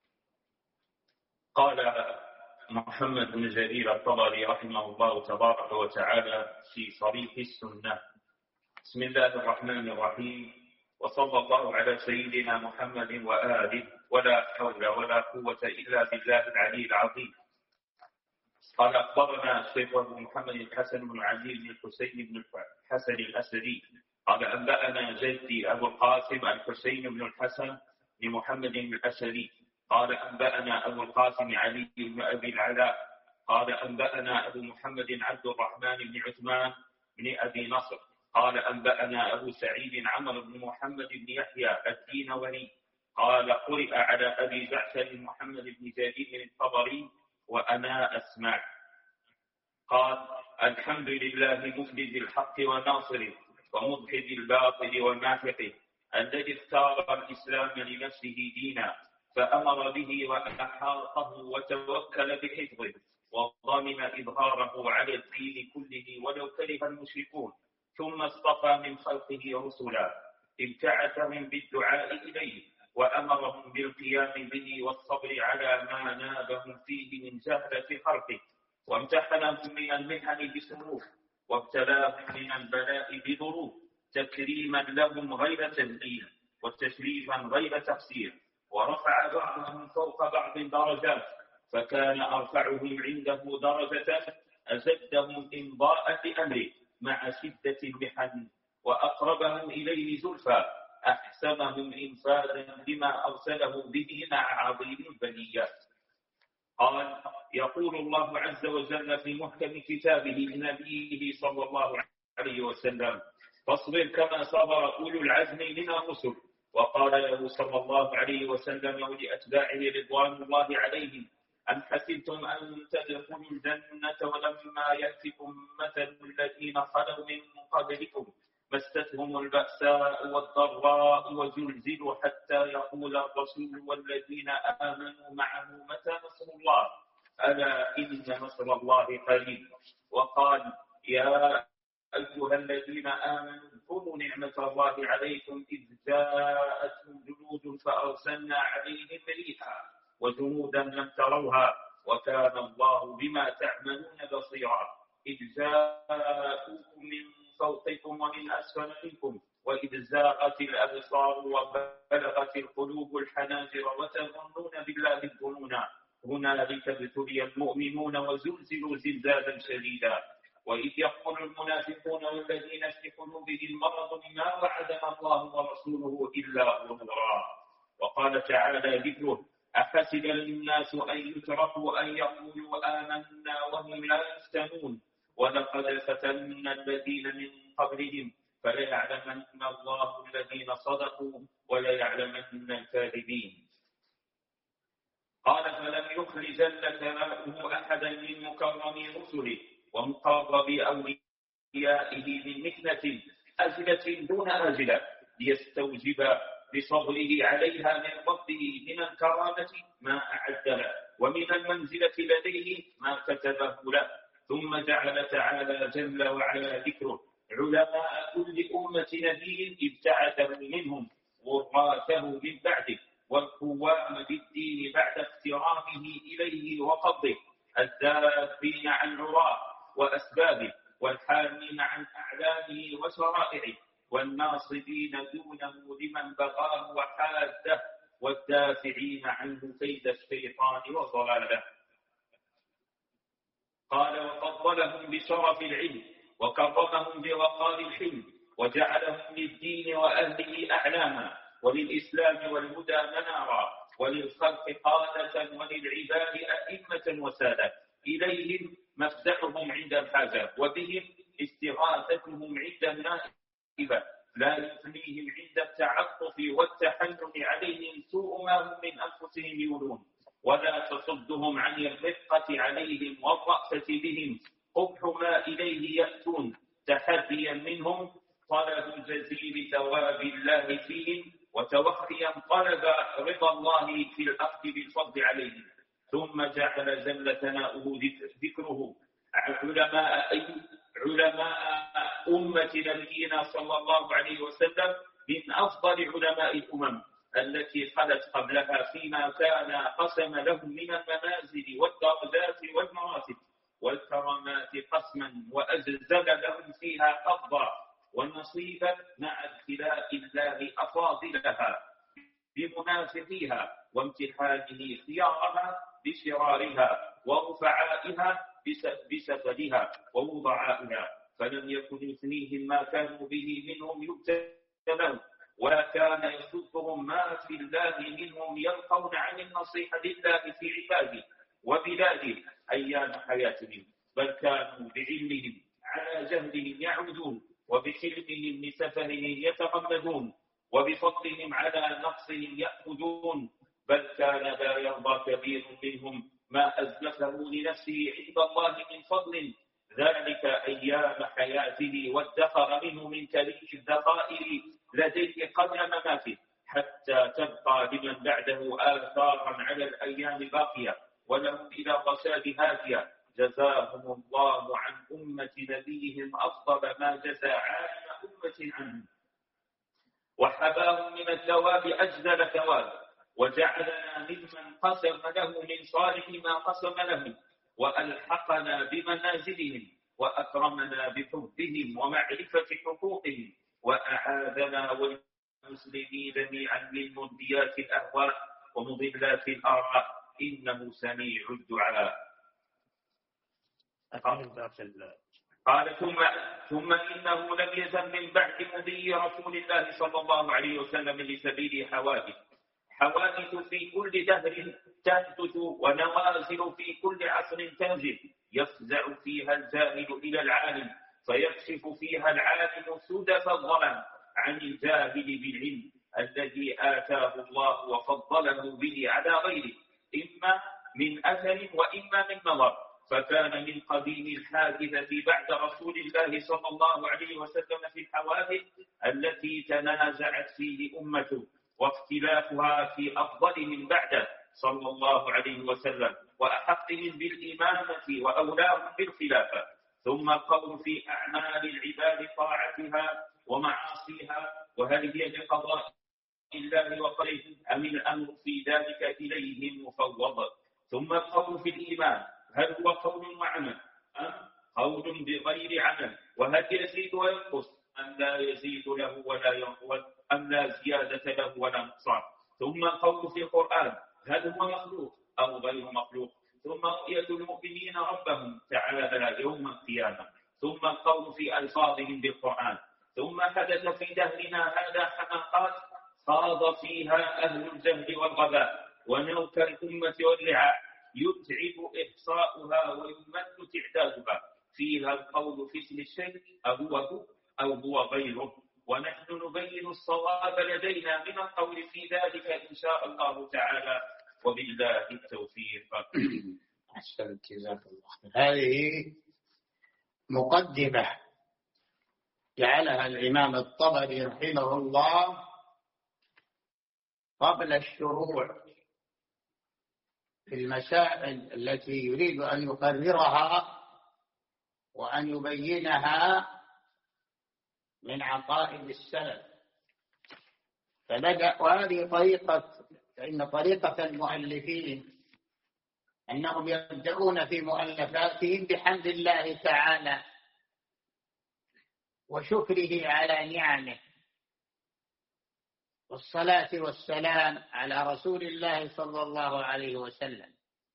قال محمد بن جرير الطبري رحمه الله تبارك وتعالى في صريح السنة: بسم الله الرحمن الرحيم، وصلى الله على سيدنا محمد وآله، ولا حول ولا قوة إلا بالله العلي العظيم. قال أخبرنا الشيخ أبو محمد الحسن بن علي بن الحسين بن الحسن الأسدي قال أنبأنا جدي أبو القاسم الحسين بن الحسن بن محمد الأسدي قال أنبأنا أبو القاسم علي بن أبي العلاء قال أنبأنا أبو محمد عبد الرحمن بن عثمان بن أبي نصر قال أنبأنا أبو سعيد عمرو بن محمد بن يحيى الدينوري قال قرئ على أبي جعفر محمد بن جرير الطبري وأنا أسمع. قال: الحمد لله مفرد الحق وناصره ومضحد الباطل وماحقه، الذي اختار الإسلام لنفسه دينا فأمر به وأحاطه وتوكل بحفظه وضمن إظهاره على الدين كله ولو كره المشركون، ثم اصطفى من خلقه رسلا ابتعثهم بالدعاء إليه وأمرهم بالقيام به والصبر على ما نابهم فيه من جهلة خلقه، وامتحنهم من المحن بسرور وابتلاهم من البلاء بظروف، تكريما لهم غير تنقيل وتشريفا غير تقصير، ورفع بعضهم فوق بعض درجات، فكان أرفعهم عنده درجة أزدهم إمضاء لأمره مع شدة المحن، وأقربهم إليه زلفى أحسنهم إنفاذا لما أرسله به مع عظيم البلية. قال: يقول الله عز وجل في محكم كتابه لنبيه صلى الله عليه وسلم: فاصبر كما صبر أولو العزم من الرسل. وقال له صلى الله عليه وسلم ولأتباعه رضوان الله عليهم: أم حسبتم أن تدخلوا الجنة ولما يأتكم مثل الذين خلوا من قبلكم مستهم البأساء والضراء وزلزلوا حتى يقول الرسول والذين آمنوا معه متى نصر الله ألا إن نصر الله قريب. وقال: يا أيها الذين آمنوا اذكروا نعمة الله عليكم إذ جاءتهم جنود فأرسلنا عليهم ريحا وجنودا لم تروها وكان الله بما تعملون بصيرا. إذ جاءوكم من فوقكم ومن أسفل منكم وإذ زاغت الأبصار وبلغت القلوب الحناجر وتظنون بالله الظنونا هنالك ابتلي المؤمنون وزلزلوا زلزالا شديدا. وإذ يقول المنافقون والذين في قلوبهم مرض ما وعدنا الله ورسوله إلا غرورا. وقال تعالى ذكره: أحسب الناس أن يتركوا أن يقولوا آمنا وهم لا يفتنون ولقد فتنا الذين من قبلهم فليعلمن الله الذين صدقوا وليعلمن الكاذبين. قال: فلم يخل جل ثناؤه أحدا من مكرمي رسله ومقرب أوليائه من محنة آجلة دون آجلة ليستوجب بصبره عليها من ربه من الكرامة ما أعد له ومن المنزلة لديه ما كتبه له. ثم جعل تعالى جل وعلا ذكره علماء كل أمة نبي ابتعثه منهم غراته من بعده والقوام بالدين بعد اخترامه إليه وقبضه الذابين عن عراه وأسبابه والحامين عن أعلامه وشرائعه والناصبين دونه لمن بغاه وحاده والدافعين عنه كيد الشيطان وضلاله. قال: وفضلهم بشرف العلم وكرمهم بوقار الحلم وجعلهم للدين وأهله أعلاما وللإسلام والهدى منارا وللخلق قادة وللعباد أئمة وسادة إليهم مفزعهم عند الحاجة وبهم استغاثتهم عند النائبة لا يثنيهم عند التعطف والتحنن عليهم سوء ما هم من أنفسهم يولون ولا تصدهم عن الرفقة عليهم والرأفة بهم قبح ما إليه يأتون تحديا منهم طلب جزيل ثواب الله فيهم وتوخيا طلب رضا الله في الأخذ بالفضل عليهم. ثم جعل جل ثناؤه ذكره علماء أمة نبينا صلى الله عليه وسلم من أفضل علماء الأمم التي خلت قبلها فيما كان قسم لهم من المنازل والدرجات والمراتب والكرامات قسما وأجزل لهم فيها قبضا والنصيبا مع ابتلاء الله أفاضلها بمنافقيها وامتحانه خيارها بشرارها ورفعائها بسفلها ووضعائها فلم يكن يثنيهم ما كانوا به منهم يبتلون ولا كان يصدهم ما في الله منهم يلقون عن النصيحة لله في عباده وبلاده أيام حياتهم بل كانوا بعلمهم على جهلهم يعودون وبحلمهم لسفههم يتغمدون وبفضلهم على نقصهم يأخذون بل كان لا يرضى كبير منهم ما أزلفه لنفسه عند الله من فضل ذلك أيام حياته وادخر منه من كليل الذخائر لديه قبل مماته حتى تبقى لمن بعده آثارا على الأيام باقية ولهم إلى الرشاد هادية. جزاهم الله عن أمة نبيهم أفضل ما جزى عالم أمة عنهم وحباهم من الثواب أجزل ثواب وجعلنا ممن قسم له من صالح ما قسم لهم وألحقنا بمنازلهم وأكرمنا بحبهم ومعرفة حقوقهم وأعاذنا والمسلمين جميعا من منديات الأهواء ومضلات الآراء إنه سميع الدعاء. قال ثم إنه لم يزل من بعد مضي رسول الله صلى الله عليه وسلم لسبيل حوادث في كل دهر تحدث ونوازل في كل عصر تنزل، يفزع فيها الجاهل إلى العالم، فيكشف فيها العالم سدف الظلام عن الجاهل بالعلم الذي آتاه الله وفضله به على غيره، إما من أثر وإما من نظر. فكان من قديم الحادثة بعد رسول الله صلى الله عليه وسلم في الحوادث التي تنازعت فيه أمته، واختلافها في أفضلهم بعده صلى الله عليه وسلم وأحقهم بالإمامة وأولاهم بالخلافة. ثم القول في أعمال العباد طاعتها ومعاصيها، وهل هي بقضاء الله وقدره أم الأمر في ذلك إليه مفوض. ثم القول في الإيمان، هل هو قول وعمل أم قول بغير عمل، وهل يزيد وينقص أم لا يزيد له ولا ينقص أم لا زيادة له ولا نقصان. ثم القول في القرآن، هل هو مخلوق أو غير مخلوق. ثم رؤية المؤمنين ربهم تعالى يوم القيامة. ثم القول في ألفاظهم بالقرآن. ثم حدث في دهرنا هذا حماقات خاض فيها أهل الجهل والغباء ونوك الأمة والرعاع، يتعب إحصاؤها ويمل تعدادها، فيها القول في اسم الشيء أو هو غيره، ونحن نبين الصواب لدينا من القول في ذلك إن شاء الله تعالى، وبالله التوفيق. أحسنت، جزاك الله. هذه مقدمة جعلها الإمام الطبري رحمه الله قبل الشروع في المسائل التي يريد أن يقررها وأن يبينها من عقائد السلف. فبدأ، وهذه فإن طريقة المؤلفين أنهم يبدأون في مؤلفاتهم بحمد الله تعالى وشكره على نعمه، والصلاة والسلام على رسول الله صلى الله عليه وسلم.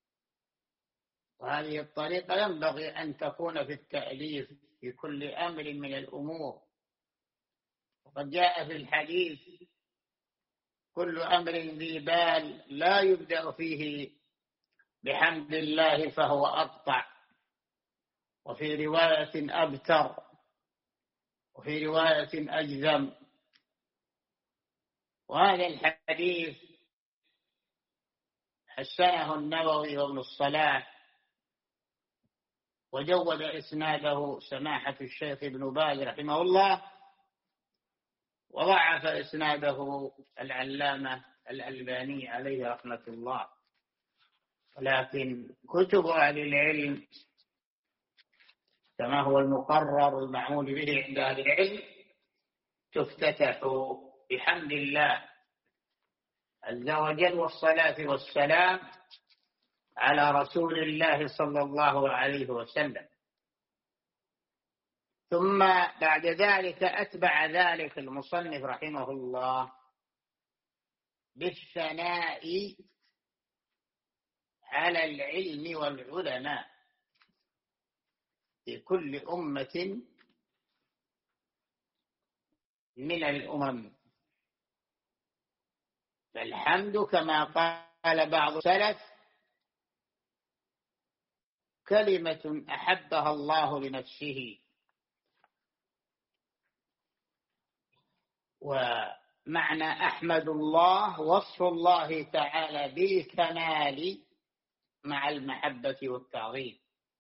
وهذه الطريقة ينبغي أن تكون في التأليف في كل أمر من الأمور. وقد جاء في الحديث: كل أمر ذي بال لا يبدأ فيه بحمد الله فهو أقطع، وفي رواية أبتر، وفي رواية أجزم. وهذا الحديث حسنه النووي وابن الصلاح، وجود إسناده سماحة الشيخ ابن باز رحمه الله، وضعف إسناده العلامة الألباني عليه رحمة الله. ولكن كتب أهل العلم كما هو المقرر المعمول به عند أهل العلم تفتتح بحمد الله عز وجل والصلاة والسلام على رسول الله صلى الله عليه وسلم. ثم بعد ذلك أتبع ذلك المصنف رحمه الله بالثناء على العلم والعلماء في كل أمة من الأمم. فالحمد كما قال بعض السلف كلمة أحبها الله لنفسه. ومعنى أحمد الله وصف الله تعالى بالكمال مع المحبة والتعظيم.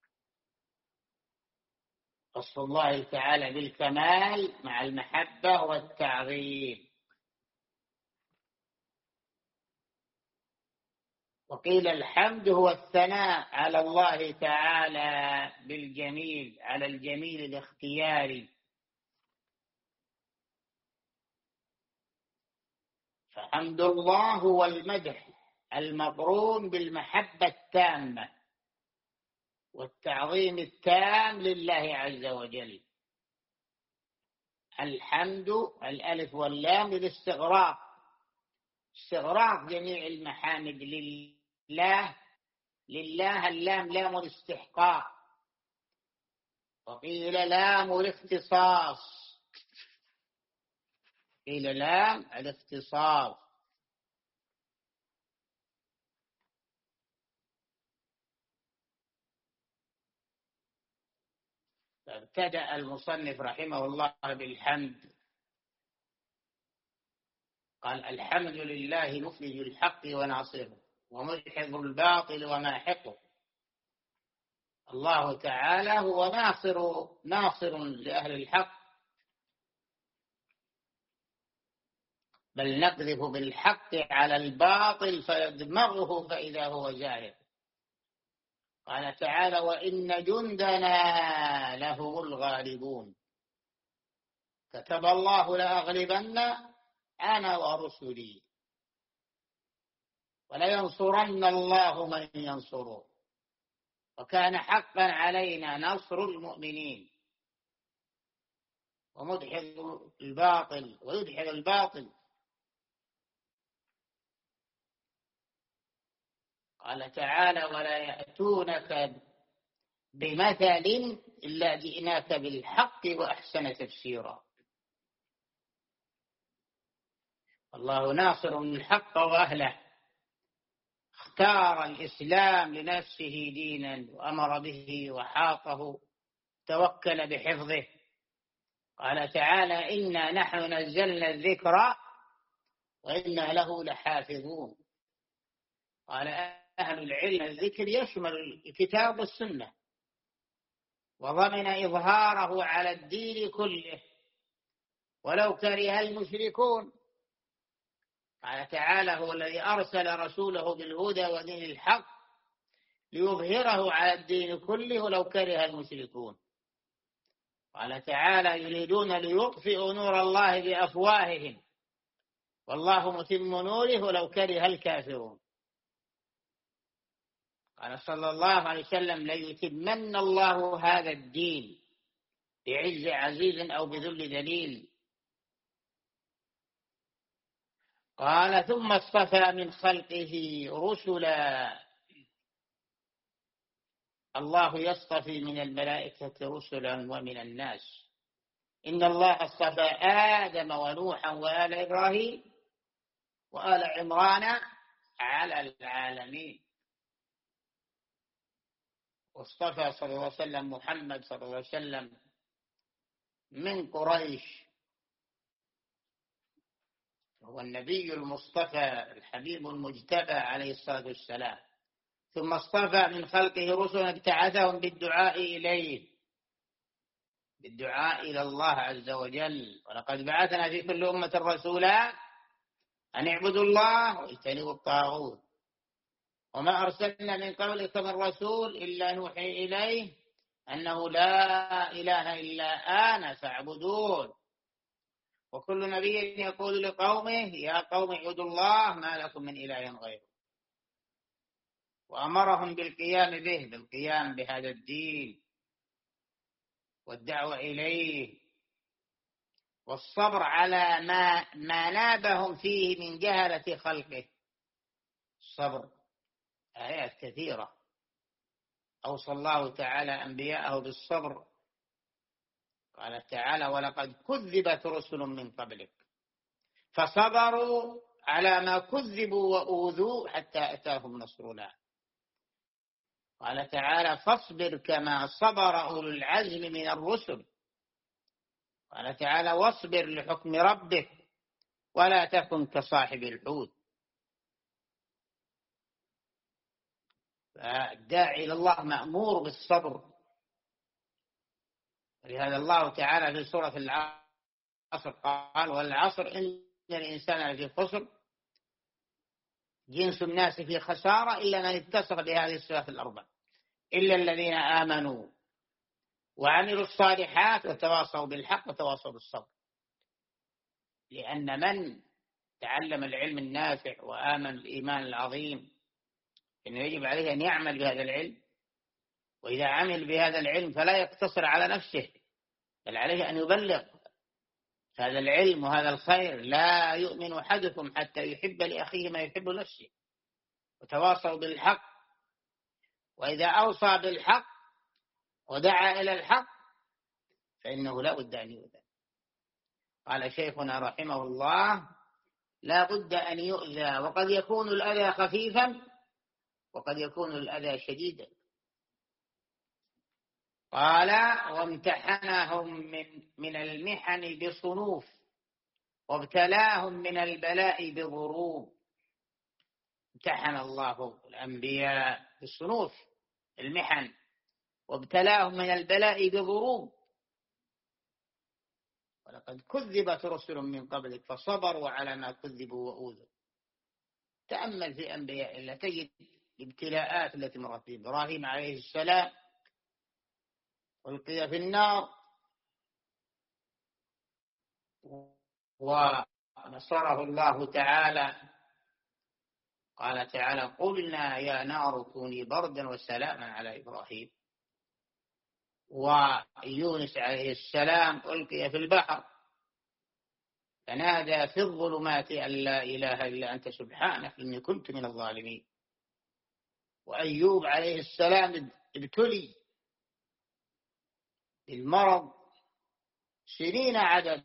وصف الله تعالى بالكمال مع المحبة والتعظيم. وقيل الحمد هو الثناء على الله تعالى بالجميل، على الجميل الاختياري. فحمد الله هو المدح المقرون بالمحبة التامة والتعظيم التام لله عز وجل. الحمد الألف واللام للاستغراق، استغراق جميع المحامد لله. اللام لام الاستحقاق، وقيل لام الاختصاص، قيل لام الاختصاص. فابتدأ المصنف رحمه الله بالحمد، قال الحمد لله مخرج الحق وناصره ومدحض الباطل وماحقه. الله تعالى هو ناصر لأهل الحق، بل نقذف بالحق على الباطل فيدمغه فإذا هو زاهق. قال تعالى وإن جندنا لهم الغالبون، كتب الله لأغلبن أنا ورسلي ولينصرن الله من ينصره وكان حقا علينا نصر المؤمنين. ومدحض الباطل ويدحض الباطل، قال تعالى ولا يأتونك بمثل إلا جئناك بالحق وأحسن تفسيرا. الله ناصر الحق وأهله، اختار الإسلام لنفسه دينا وأمر به وحاطه، توكل بحفظه. قال تعالى إنا نحن نزلنا الذكر وإنا له لحافظون. قال أهل العلم الذكر يشمل الكتاب والسنة، وضمن إظهاره على الدين كله ولو كره المشركون. قال تعالى هو الذي أرسل رسوله بالهدى ودين الحق ليظهره على الدين كله ولو كره المشركون. قال تعالى يريدون ليطفئوا نور الله بأفواههم والله متم نوره ولو كره الكافرون. قال صلى الله عليه وسلم ليتمن الله هذا الدين بعز عزيز أو بذل دليل. قال ثم اصطفى من خلقه رسلا، الله يصطفي من الملائكة رسلا ومن الناس. إن الله اصطفى آدم ونوحا وآل إبراهيم وآل عمران على العالمين. واصطفى صلى الله عليه وسلم محمد صلى الله عليه وسلم من قريش، هو النبي المصطفى الحبيب المجتبى عليه الصلاة والسلام. ثم اصطفى من خلقه رسلا ابتعثهم بالدعاء إليه، بالدعاء إلى الله عز وجل. ولقد بعثنا في كل أمة رسولا أن اعبدوا الله واجتنبوا الطاغوت وما أرسلنا من قبلك من رسول إلا نوحي إليه أنه لا إله إلا أنا فاعبدون. وكل نبي يقول لقومه يا قوم اعبدوا الله ما لكم من إله غيره. وأمرهم بالقيام به، بالقيام بهذا الدين والدعوة إليه، والصبر على ما نابهم فيه من جهلة خلقه. الصبر آيات كثيرة أوصى الله تعالى أنبياءه بالصبر. قال تعالى ولقد كذبت رسل من قبلك فصبروا على ما كذبوا وأوذوا حتى أتاهم نصرنا. قال تعالى فاصبر كما صبر أولو العزم من الرسل. قال تعالى واصبر لحكم ربك ولا تكن كصاحب الحوت. فالداعي إلى الله مأمور بالصبر. ولهذا الله تعالى في سورة العصر قال والعصر إن الإنسان لفي خسر، جنس الناس في خسارة إلا من اتصف بهذه الصفات الأربع، إلا الذين آمنوا وعملوا الصالحات وتواصوا بالحق وتواصوا بالصبر. لأن من تعلم العلم النافع وآمن الإيمان العظيم إنه يجب عليه أن يعمل بهذا العلم، وإذا عمل بهذا العلم فلا يقتصر على نفسه بل عليه أن يبلغ هذا العلم وهذا الخير. لا يؤمن أحدكم حتى يحب لأخيه ما يحب نفسه. وتواصوا بالحق، وإذا أوصى بالحق ودعا إلى الحق فإنه لا بد أن يؤذى. قال شيخنا رحمه الله: لا بد أن يؤذى، وقد يكون الأذى خفيفا وقد يكون الأذى شديدا. قال: وامتحنهم من المحن بصنوف، وابتلاهم من البلاء بضروب. امتحن الله الأنبياء بالصنوف المحن، وابتلاهم من البلاء بضروب. ولقد كذبت رسل من قبلك فصبروا على ما كذبوا وأوذوا. تأمل في أنبياء الله تجد الابتلاءات التي مرت به. إبراهيم عليه السلام ألقي في النار ونصره الله تعالى. قال تعالى: قلنا يا نار كوني بردا وسلاما على إبراهيم. ويونس عليه السلام ألقي في البحر فنادى في الظلمات أن لا إله إلا أنت سبحانك إني كنت من الظالمين. وأيوب عليه السلام ابتلي بالمرض سنين عدد،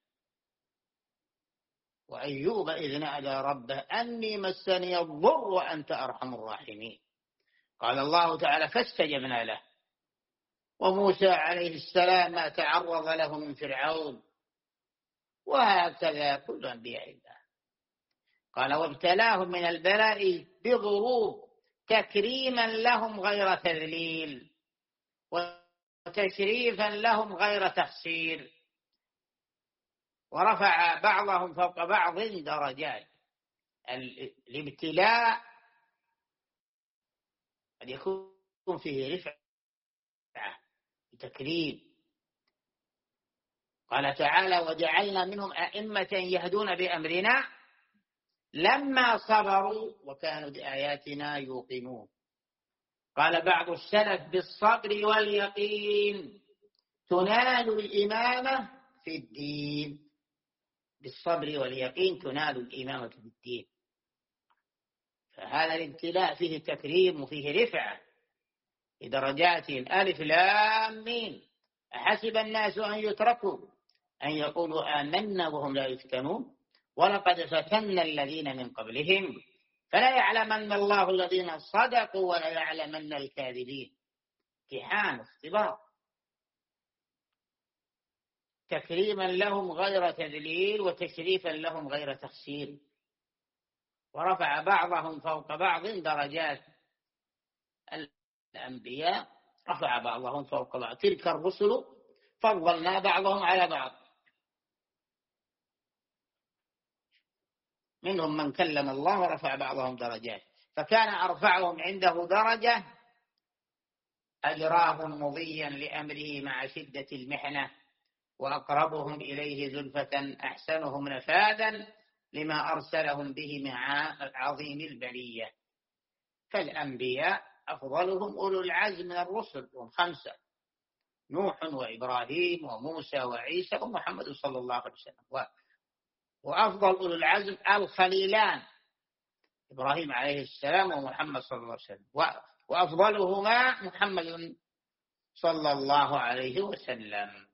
وأيوب إذ نادى ربه أني مسني الضر وأنت أرحم الراحمين. قال الله تعالى: فاستجبنا له. وموسى عليه السلام ما تعرض له من فرعون. وهكذا كل أنبياء الله. قال: وابتلاهم من البلاء بضروب تكريما لهم غير تذليل، وتشريفا لهم غير تخسير، ورفع بعضهم فوق بعض درجات. الابتلاء قد يكون فيه رفعة تكريم. قال تعالى: وجعلنا منهم أئمة يهدون بأمرنا لما صبروا وكانوا بآياتنا يوقنون. قال بعض السلف: بالصبر واليقين تنال الإمامة في الدين. بالصبر واليقين تنال الإمامة في الدين. فهذا الابتلاء فيه تكريم وفيه رفعة بدرجاتهم. ألف لام ميم: أحسب الناس أن يتركوا أن يقولوا آمنا وهم لا يفتنون ولقد فتنا الذين من قبلهم فلا يعلمن الله الذين صدقوا ولا يعلمن الكاذبين. امتحان اختبار. تكريما لهم غير تذليل، وتشريفا لهم غير تخسير، ورفع بعضهم فوق بعض درجات. الأنبياء رفع بعضهم فوق بعض. تلك الرسل فضلنا بعضهم على بعض، منهم من كلم الله ورفع بعضهم درجات. فكان أرفعهم عنده درجة أجراهم مضيا لأمره مع شدة المحنة، وأقربهم إليه زلفة أحسنهم نفاذا لما أرسلهم به مع عظيم البرية. فالأنبياء أفضلهم أولو العزم من الرسل، هم 5: نوح وإبراهيم وموسى وعيسى ومحمد صلى الله عليه وسلم. وأفضل أولو العزم الخليلان إبراهيم عليه السلام ومحمد صلى الله عليه وسلم، وأفضلهما محمد صلى الله عليه وسلم.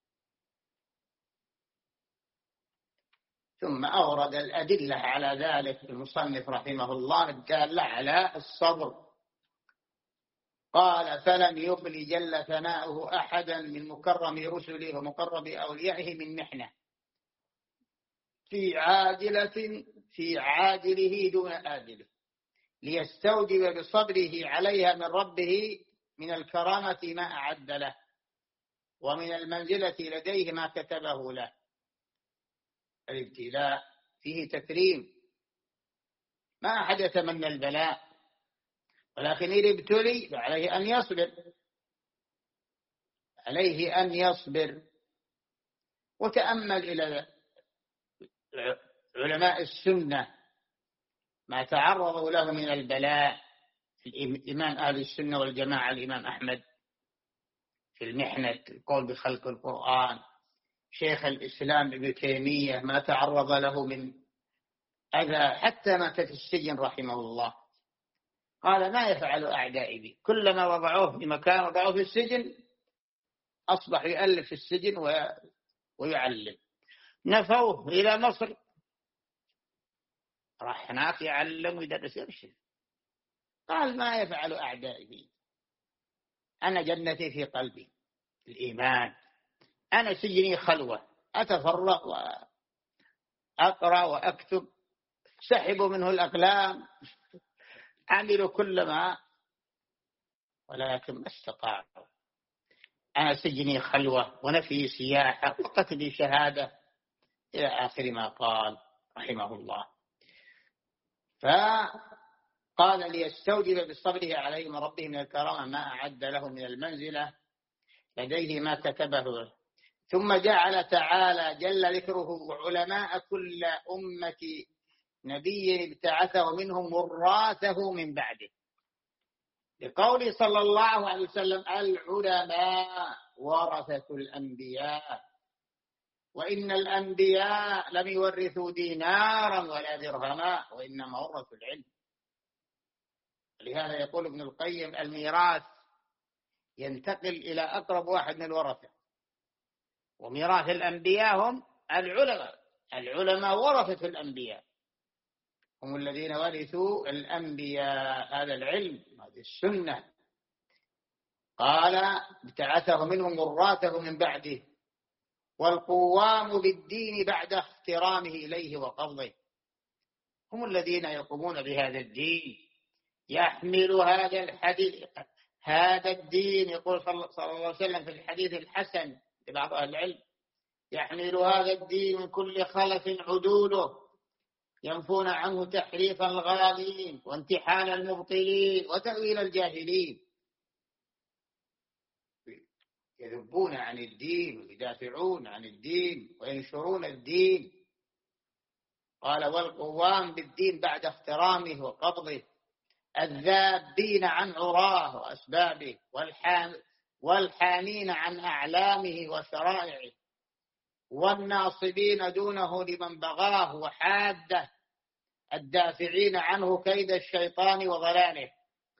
ثم أورد الأدلة على ذلك المصنف رحمه الله الدالة على الصبر. قال: فلم يخل جل ثناؤه أحدا من مكرم رسله ومقرب أوليائه من محنة في عاجله دون آجله، ليستوجب بصبره عليها من ربه من الكرامة ما أعد له، ومن المنزلة لديه ما كتبه له. الابتلاء فيه تكريم. ما أحد يتمنى البلاء، ولكن إذا ابتلي فعليه أن يصبر، عليه أن يصبر. وتأمل إلى علماء السنة ما تعرضوا له من البلاء. الإمام أهل السنة والجماعة الإمام أحمد في المحنة القول بخلق القرآن. شيخ الإسلام ابن تيمية ما تعرض له من أذى حتى مات في السجن رحمه الله. قال: ما يفعل أعدائي بي؟ كلما وضعوه في مكان وضعوه في السجن أصبح يؤلف في السجن ويعلم. نفوه إلى مصر، راح هناك يعلم ويدرس يرشد. قال ما يفعل أعدائي، أنا جنتي في قلبي الإيمان، أنا سجني خلوة، أتفرغ وأقرأ وأكتب، سحبوا منه الأقلام، عملوا كل ما، ولكن ما استطاعوا. أنا سجني خلوة ونفي سياحة وقتلي شهادة، إلى آخر ما قال رحمه الله. فقال ليستوجب بصبره عليه من ربه من الكرامة ما أعد له من المنزلة لديه ما كتبه له. ثم جعل تعالى جل ذكره علماء كل أمة نبي ابتعثه منهم وراثه من بعده، لقوله صلى الله عليه وسلم العلماء ورثة الأنبياء، وإن الأنبياء لم يورثوا دينارا ولا درهما وإنما ورثوا العلم. لهذا يقول ابن القيم الميراث ينتقل إلى أقرب واحد من الورثة، وميراث الأنبياء هم العلماء. العلماء ورثة الأنبياء، هم الذين ورثوا الأنبياء هذا العلم، هذه السنة. قال ابتعثه منهم وراثه من بعده، والقوام بالدين بعد احترامه إليه وقبضه، هم الذين يقومون بهذا الدين، يحمل هذا الدين. يقول صلى الله عليه وسلم في الحديث الحسن لبعض أهل العلم: يحمل هذا الدين من كل خلف عدوله، ينفون عنه تحريف الغالين وامتحان المبطلين وتأويل الجاهلين. يذبون عن الدين ويدافعون عن الدين وينشرون الدين. قال والقوام بالدين بعد احترامه وقبضه، الذابين عن عراه وأسبابه، والحامين عن أعلامه وشرائعه، والناصبين دونه لمن بغاه وحاده، الدافعين عنه كيد الشيطان وضلاله.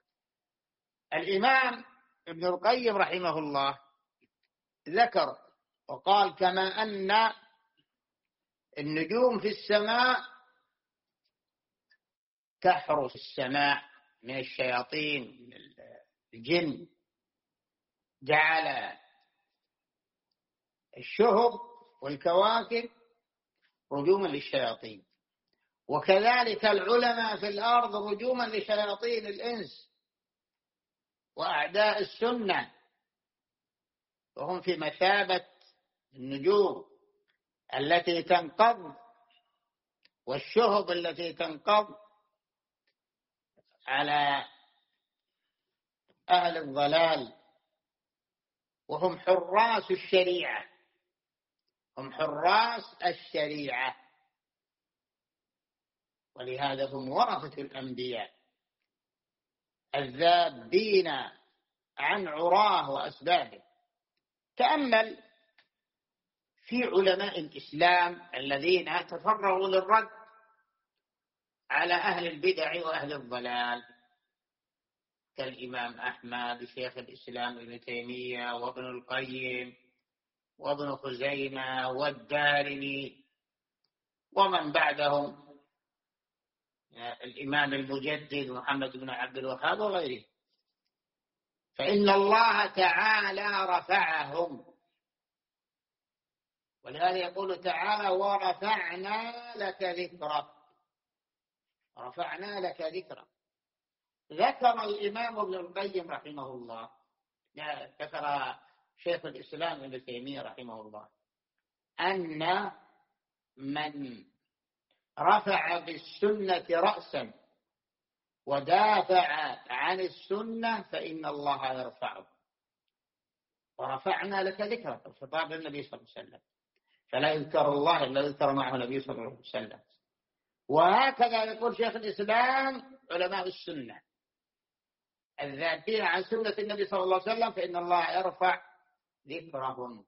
الإمام ابن القيم رحمه الله ذكر وقال: كما أن النجوم في السماء تحرس السماء من الشياطين من الجن، جعل الشهب والكواكب رجوما للشياطين، وكذلك العلماء في الأرض رجوما لشياطين الإنس وأعداء السنة، وهم في مثابة النجوم التي تنقض والشهب التي تنقض على أهل الضلال، وهم حراس الشريعة، هم حراس الشريعة، ولهذا هم ورثة الأنبياء الذابين عن عراه وأسبابه. تأمل في علماء الإسلام الذين تفرغوا للرد على أهل البدع وأهل الضلال، كالإمام أحمد شيخ الإسلام ابن تيمية وابن القيم وابن خزيمة والدارمي ومن بعدهم الإمام المجدد محمد بن عبد الوهاب وغيره. فإن الله تعالى رفعهم، ولهذا يقول تعالى: ورفعنا لك ذكرك. رفعنا لك ذكرك. ذكر الإمام ابن القيم رحمه الله، ذكر شيخ الإسلام ابن تيمية رحمه الله، أن من رفع بالسنة رأسا ودافع عن السنة فإن الله يرفعه. ورفعنا لك ذكرك، الخطاب للنبي صلى الله عليه وسلم، فلا يذكر الله إلا يذكر معه النبي صلى الله عليه وسلم. وهكذا يقول شيخ الإسلام علماء السنة الذابين عن سنة النبي صلى الله عليه وسلم فإن الله يرفع ذكرهم.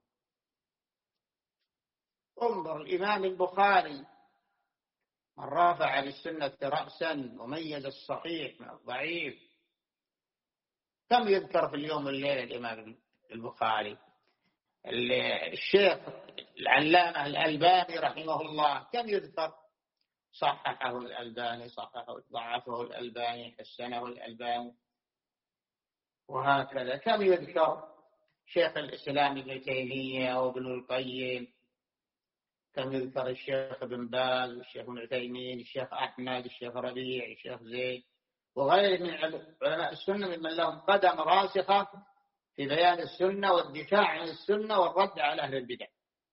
انظر الإمام البخاري، من رفع للسنة رأسا وميز الصحيح من الضعيف. كم يذكر في اليوم والليلة الإمام البخاري؟ الشيخ العلامة الألباني رحمه الله كم يذكر؟ صححه الألباني، ضعفه الألباني، حسنه الألباني، وهكذا. كم يذكر شيخ الإسلام ابن تيمية وابن القيم، كم يذكر الشيخ ابن باز والشيخ ابن عثيمين، الشيخ أحمد، الشيخ ربيع، الشيخ زيد، وغيره من علماء السنة ممن لهم قدم راسخة في بيان السنة والدفاع عن السنة والرد على أهل البدع.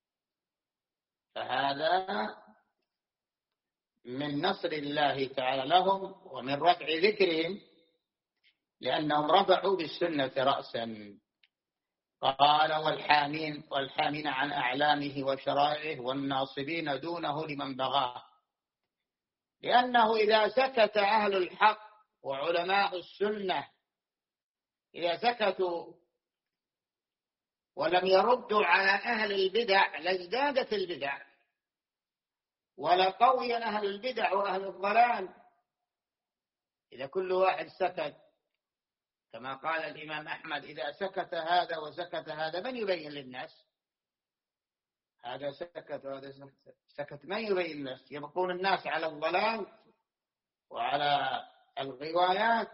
فهذا من نصر الله تعالى لهم ومن رفع ذكرهم، لأنهم رفعوا بالسنة رأسا. قال والحامين عن أعلامه وشرائعه والناصبين دونه لمن بغاه. لأنه إذا سكت أهل الحق وعلماء السنة، إذا سكتوا ولم يردوا على أهل البدع لازدادت البدع، ولقوي أهل البدع وأهل الضلال. إذا كل واحد سكت، كما قال الإمام أحمد: إذا سكت هذا وسكت هذا من يبين للناس؟ هذا سكت وهذا سكت، من يبين للناس؟ يبقون الناس على الضلال وعلى الغوايات.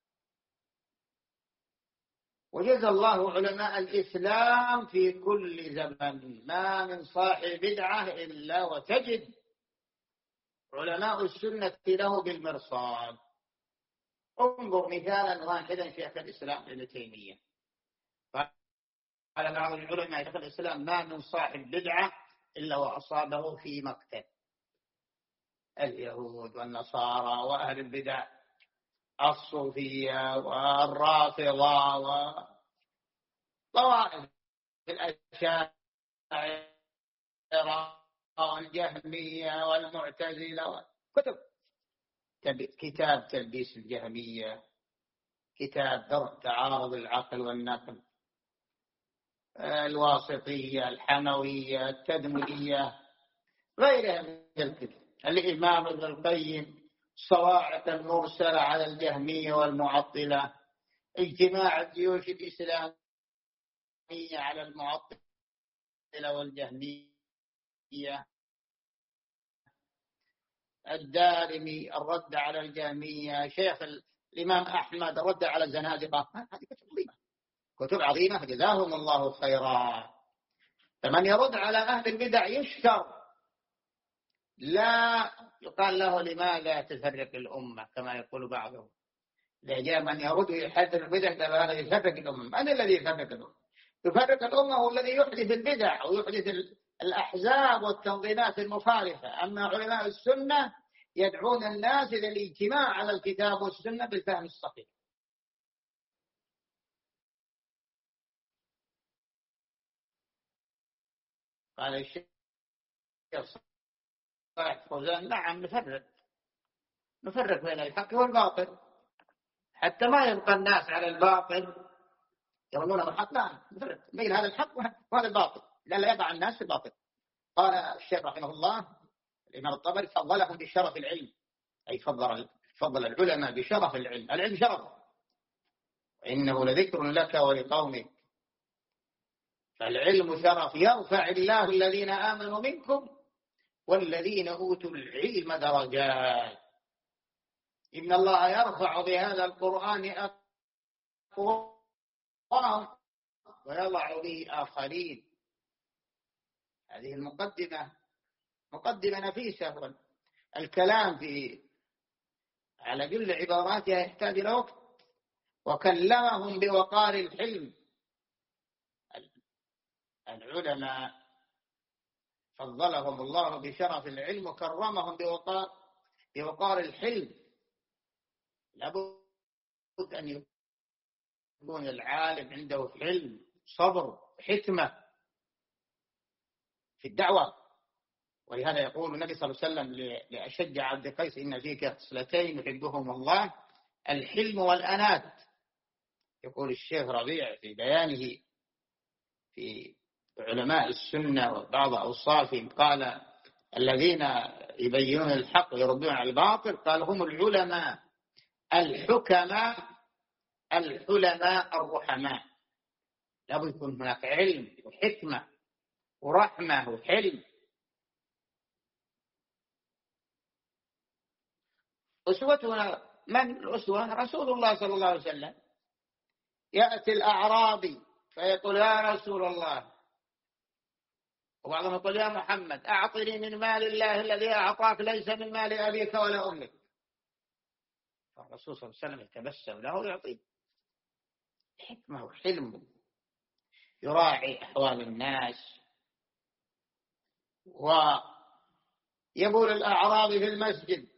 وجزى الله علماء الإسلام في كل زمن ما من صاحب بدعة إلا وتجد علماء السنة له بالمرصاد. انظر مثالا واحدا: شيخ الإسلام ابن تيمية قال بعض العلماء شيخ الإسلام: ما من صاحب بدعة إلا وأصابه في مقتل. اليهود والنصارى وأهل البدع، الصوفية والرافضة وطوائف الأشاعرة والجهمية والمعتزلة. كتاب تلبيس الجهمية، كتاب درء تعارض العقل والنقل، الواسطية، الحموية، التدمرية، غيرها من الكتب. الإمام ابن القيم الصواعق المرسلة على الجهمية والمعطلة، اجتماع الجيوش الإسلامية على المعطلة والجهمية، الدارمي الرد على الجهمية، شيخ الإمام أحمد الرد على الزنادقة. هذه كتب عظيمة جزاهم الله خيرا. فمن يرد على أهل البدع يشكر، لا يقال له لماذا تفرق الأمة كما يقول بعضهم. إذا جاء من يرد يحذر البدع هذا يفرق الأمة. من الذي يفرق الأمة؟ يفرق الأمة هو الذي يحدث البدع ويحدث الأحزاب والتنظيمات المخالفة. أما علماء السنة يدعون الناس إلى الاجتماع على الكتاب والسنة بالفهم الصحيح. قال الشيخ صالح فوزان: نعم نفرق بين الحق والباطل حتى ما يبقى الناس على الباطل يظنون الحق. لا، نفرق بين هذا الحق وهذا الباطل لا يقع الناس في الباطل. قال الشيخ رحمه الله الإمام الطبري: فضلهم بشرف العلم، أي فضل العلماء بشرف العلم. العلم شرف، إنه لذكر لك ولقومك. فالعلم شرف، يرفع الله الذين آمنوا منكم والذين أوتوا العلم درجات. إن الله يرفع بهذا القرآن أقوام ويضع به آخرين. هذه المقدمة مقدمة نفيسة. الكلام على كل عباراتها يحتاج إلى وقت. وكلمهم بوقار الحلم. العلماء فضلهم الله بشرف العلم وكرمهم بوقار الحلم. لابد أن يكون العالم عنده حلم، صبر، حكمة في الدعوة. ولهذا يقول النبي صلى الله عليه وسلم لأشج عبد قيس: إن فيك خصلتين يحبهم الله، الحلم والأنات. يقول الشيخ ربيع في بيانه في علماء السنة وبعض أوصافهم، قال: الذين يبينون الحق ويردون على الباطل، قال: هم العلماء الحكماء الحلماء الرحماء. لابد يكون هناك علم وحكمة ورحمة وحلم. أسوتنا من الأسوة؟ رسول الله صلى الله عليه وسلم. يأتي الأعرابي فيقول يا رسول الله، وبعضهم يقول يا محمد أعطني من مال الله الذي أعطاك ليس من مال أبيك ولا أمك. فالرسول صلى الله عليه وسلم يتبسم له ويعطيه حكمة وحلم، يراعي أحوال الناس. ويبول الأعرابي في المسجد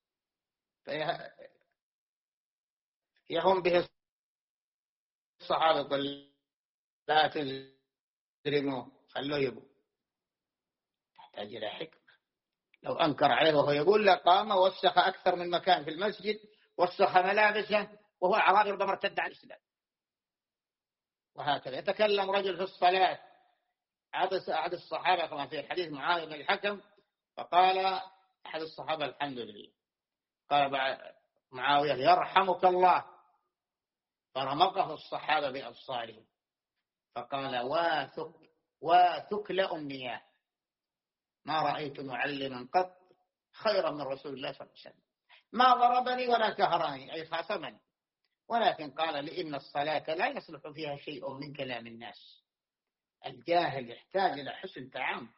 يهم به الصحابة يقول لا تزرموه، خلوه يبول. تحتاج إلى حكمة. لو أنكر عليه وهو يقول لقام وسخ أكثر من مكان في المسجد، وسخ ملابسه، وهو أعرابي ربما ارتد عن الإسلام. وهكذا يتكلم رجل في الصلاة، أحد الصحابة كما في حديث معاوية بن الحكم، فقال أحد الصحابة الحمد لله، قال معاوية يرحمك الله، فرمقه الصحابة بأبصارهم فقال واثكل أمنياه، ما رأيت معلما قط خيرا من رسول الله صلى الله عليه وسلم، ما ضربني ولا كهراني أي خاصمني، ولكن قال لي إن الصلاة لا يصلح فيها شيء من كلام الناس. الجاهل يحتاج إلى حسن تعامل.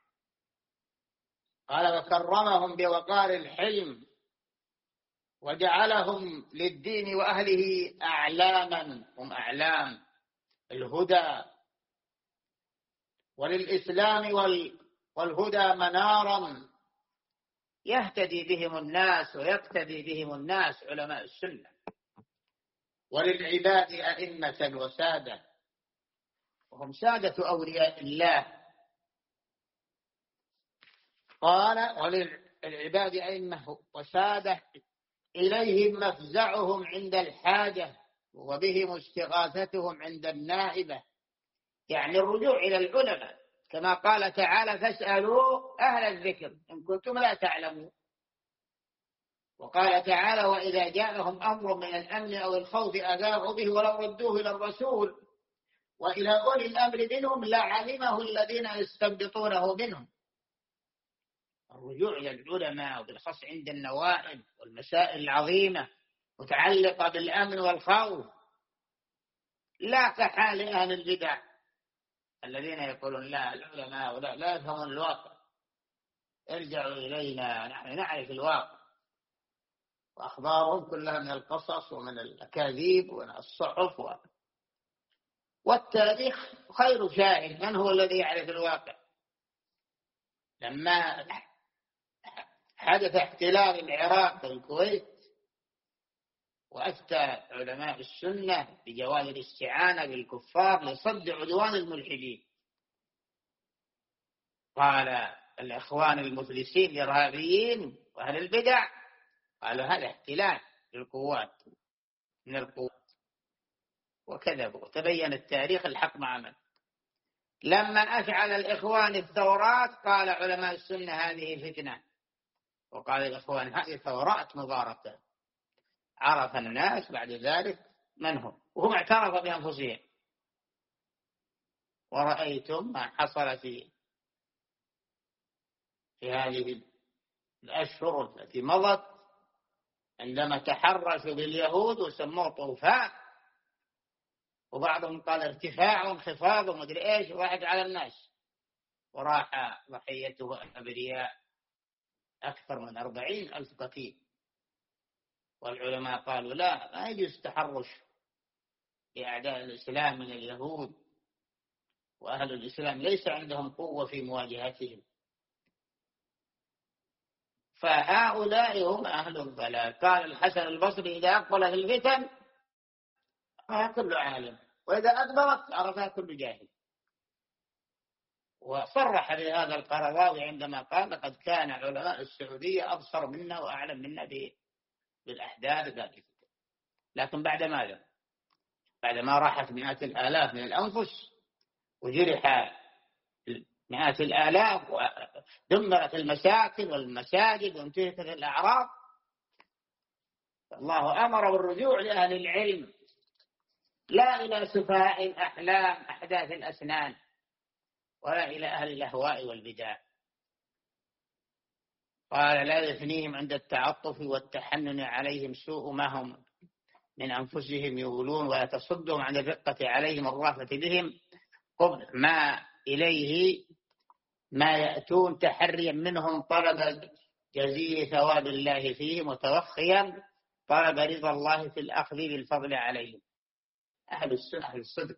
قال وكرمهم بوقار الحلم وجعلهم للدين وأهله أعلاما، هم أعلام الهدى، وللإسلام والهدى منارا يهتدي بهم الناس ويقتدي بهم الناس، علماء السنة. وللعباد أئمة وسادة، وهم سادة أولياء الله. قال وللعباد أئمة وسادة إليهم مفزعهم عند الحاجة وبهم استغاثتهم عند النائبة، يعني الرجوع إلى العلماء، كما قال تعالى فاسألوا أهل الذكر إن كنتم لا تعلمون. وقال تعالى وإذا جاءهم أمر من الأمن أو الخوف أذاعوا به ولو ردوه إلى الرسول وإلى أولي الأمر منهم لعلمه الذين يستنبطونه منهم. الرجوع إلى العلماء وبالخاص عند النوائب والمسائل العظيمة متعلقة بالأمن والخوف، لا كحال أهل البدع الذين يقولون لا العلماء لا يفهمون الواقع، ارجعوا إلينا نحن نعرف الواقع. وأخبارهم كلها من القصص ومن الأكاذيب ومن الصحف والتاريخ خير شاهد. من هو الذي يعرف الواقع؟ لما حدث احتلال العراق والكويت وأفتى علماء السنة بجواز الاستعانة بالكفار لصد عدوان الملحدين، قال الإخوان المفلسين الإرهابيين وأهل البدع قالوا هذا احتلال للقوات من القوات، وكذبوا. تبين التاريخ الحق مع من. لما أشعل الإخوان الثورات قال علماء السنة هذه فتنة، وقال الإخوان هذه ثورات مباركة. عرف الناس بعد ذلك من هم، وهم اعترفوا بأنفسهم. ورأيتم ما حصل في هذه الأشهر التي مضت عندما تحرشوا باليهود وسموه طوفان، وبعضهم قال ارتفاع وانخفاض ومدري ايش، واحد على الناس، وراح ضحيته أبرياء أكثر من 40,000 قتيل. والعلماء قالوا لا، ما يجوز التحرش بأعداء الإسلام من اليهود، وأهل الإسلام ليس عندهم قوة في مواجهتهم، فهؤلاء هم أهل الضلال. قال الحسن البصري إذا أقبلت الفتن عرفها كل عالم، وإذا أدبرت عرفها كل جاهل. وصرح بهذا القرضاوي عندما قال لقد كان علماء السعودية أبصر منا وأعلم منا بالأحداث ذلك. لكن بعد ماذا؟ بعد ما راحت مئات الآلاف من الأنفس وجرح مئات الآلاف ودمرت المساكن والمساجد وانتهكت الأعراض، الله أمر بالرجوع لأهل العلم لا إلى سفهاء الأحلام أحداث الأسنان، ولا إلى أهل الأهواء والبدع. قال لا يثنيهم عند التعطف والتحنن عليهم سوء ما هم من أنفسهم يقولون، ولا تصدهم عن الرقة عليهم الرافة بهم قبح ما إليه ما يأتون تحريا منهم طلب جزيل ثواب الله فيهم، وتوخيا طلب رضا الله في الأخذ بالفضل عليهم. أهل السنة أهل الصدق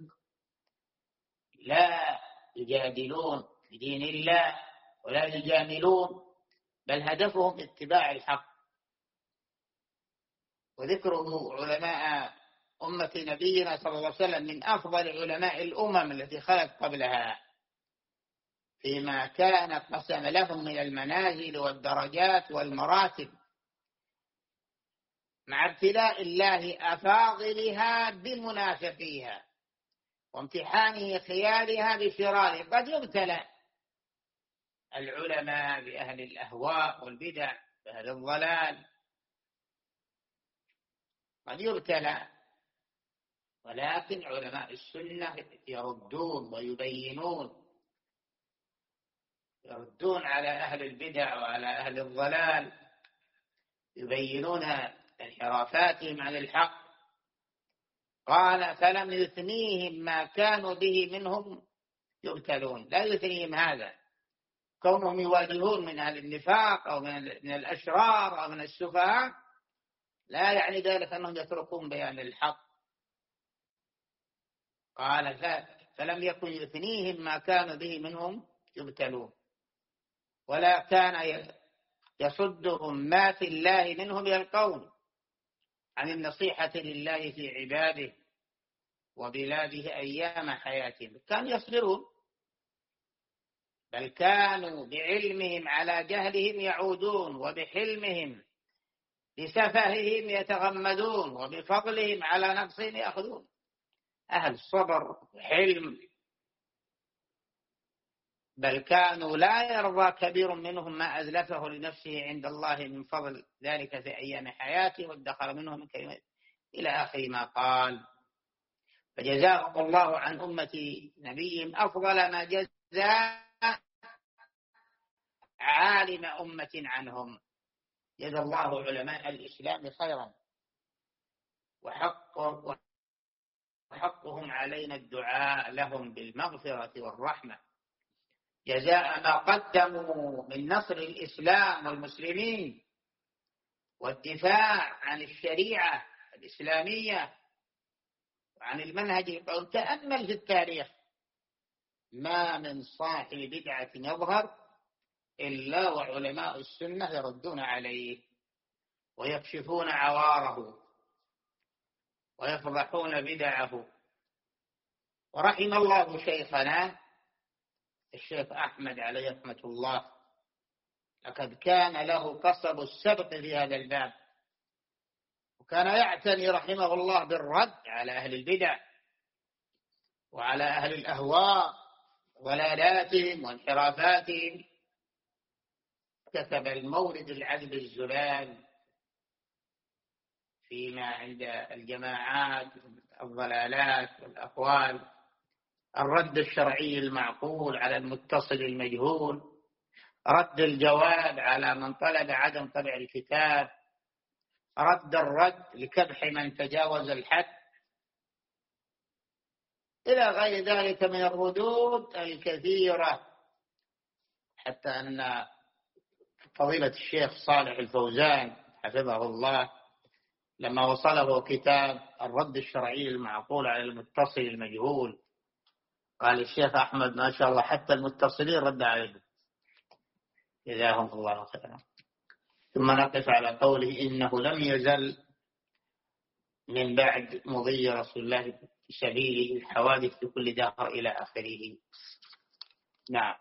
لا يجادلون في دين الله ولا يجاملون، بل هدفهم اتباع الحق. وذكره علماء أمة نبينا صلى الله عليه وسلم من أفضل علماء الأمم التي خلت قبلها، فيما كان قسم لهم من المنازل والدرجات والمراتب، مع ابتلاء الله أفاضلها بمنافقيها وامتحانه خيارها بشرارها. قد يبتلى العلماء بأهل الأهواء والبدع بأهل الضلال، قد يبتلى، ولكن علماء السنة يردون ويبينون، يردون على أهل البدع وعلى أهل الضلال، يبينون انحرافاتهم عن الحق. قال فلم يثنيهم ما كانوا به منهم يبتلون. لا يثنيهم هذا كونهم يواجهون من أهل النفاق أو من الأشرار أو من السفهاء، لا يعني ذلك أنهم يتركون بيان الحق. قال فلم يكن يثنيهم ما كانوا به منهم يبتلون، ولا كان يصدهم ما في الله منهم يلقون عن النصيحة لله في عباده وبلاده أيام حياتهم. كانوا يصبرون، بل كانوا بعلمهم على جهلهم يعودون، وبحلمهم بسفههم يتغمدون، وبفضلهم على نقصهم يأخذون. أهل صبر وحلم، بل كانوا لا يرضى كبير منهم ما أزلفه لنفسه عند الله من فضل ذلك في أيام حياته وادخر منهم كلمة إلى آخر ما قال. فجزاهم الله عن أمة نبيهم أفضل ما جزى عالم أمة عنهم. جزى الله علماء الإسلام خيرا، وحقهم علينا الدعاء لهم بالمغفرة والرحمة، جزاء ما قدموا من نصر الإسلام والمسلمين والدفاع عن الشريعة الإسلامية وعن المنهج القويم. تأمل في التاريخ، ما من صاحب بدعة يظهر إلا وعلماء السنة يردون عليه ويكشفون عواره ويفضحون بدعه. ورحم الله شيخنا الشيخ أحمد عليه رحمة الله، لقد كان له قصب السبق في هذا الباب، وكان يعتني رحمه الله بالرد على أهل البدع وعلى أهل الأهواء ضلالاتهم وانحرافاتهم. كتب المورد العذب الزلال فيما عند الجماعات الضلالات والأقوال، الرد الشرعي المعقول على المتصل المجهول، رد الجواب على من طلب عدم طبع الكتاب، رد الرد لكبح من تجاوز الحد، إلى غير ذلك من الردود الكثيرة. حتى أن فضيلة الشيخ صالح الفوزان حفظه الله لما وصله كتاب الرد الشرعي المعقول على المتصل المجهول، قال الشيخ أحمد ما شاء الله حتى المتصلين رد عليهم، جزاهم الله خيرا. ثم نقف على قوله إنه لم يزل من بعد مضي رسول الله في سبيله الحوادث في كل دهر إلى آخره. نعم.